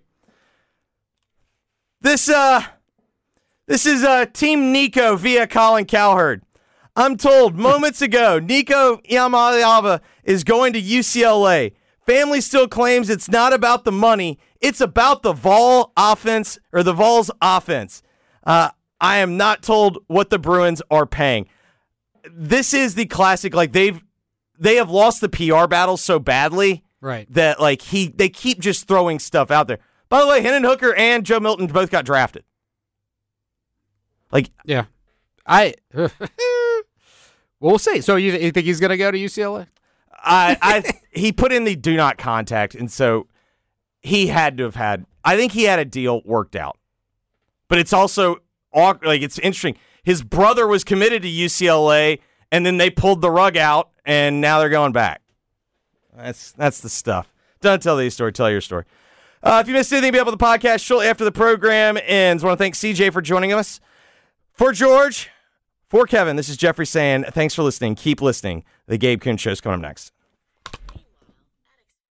[SPEAKER 4] This uh, this is uh, Team Nico via Colin Cowherd. I'm told moments ago, Nico Iamaleava is going to U C L A. Family still claims it's not about the money. It's about the Vol offense or the Vols offense. Uh, I am not told what the Bruins are paying. This is the classic, like they've they have lost the P R battle so badly,
[SPEAKER 6] right?
[SPEAKER 4] That like he they keep just throwing stuff out there. By the way, Hendon Hooker and Joe Milton both got drafted. Like,
[SPEAKER 6] yeah, I. Well, we'll see. So you, you think he's going to go to U C L A?
[SPEAKER 4] I, I, he put in the do not contact, and so he had to have had. I think he had a deal worked out, but it's also awkward. Like it's interesting. His brother was committed to U C L A, and then they pulled the rug out, and now they're going back. That's that's the stuff. Don't tell these story. Tell your story. Uh, if you missed anything about the podcast shortly after the program ends, I want to thank C J for joining us. For George. For Kevin, this is Jeffrey saying thanks for listening. Keep listening. The Gabe Kuhn Show is coming up next.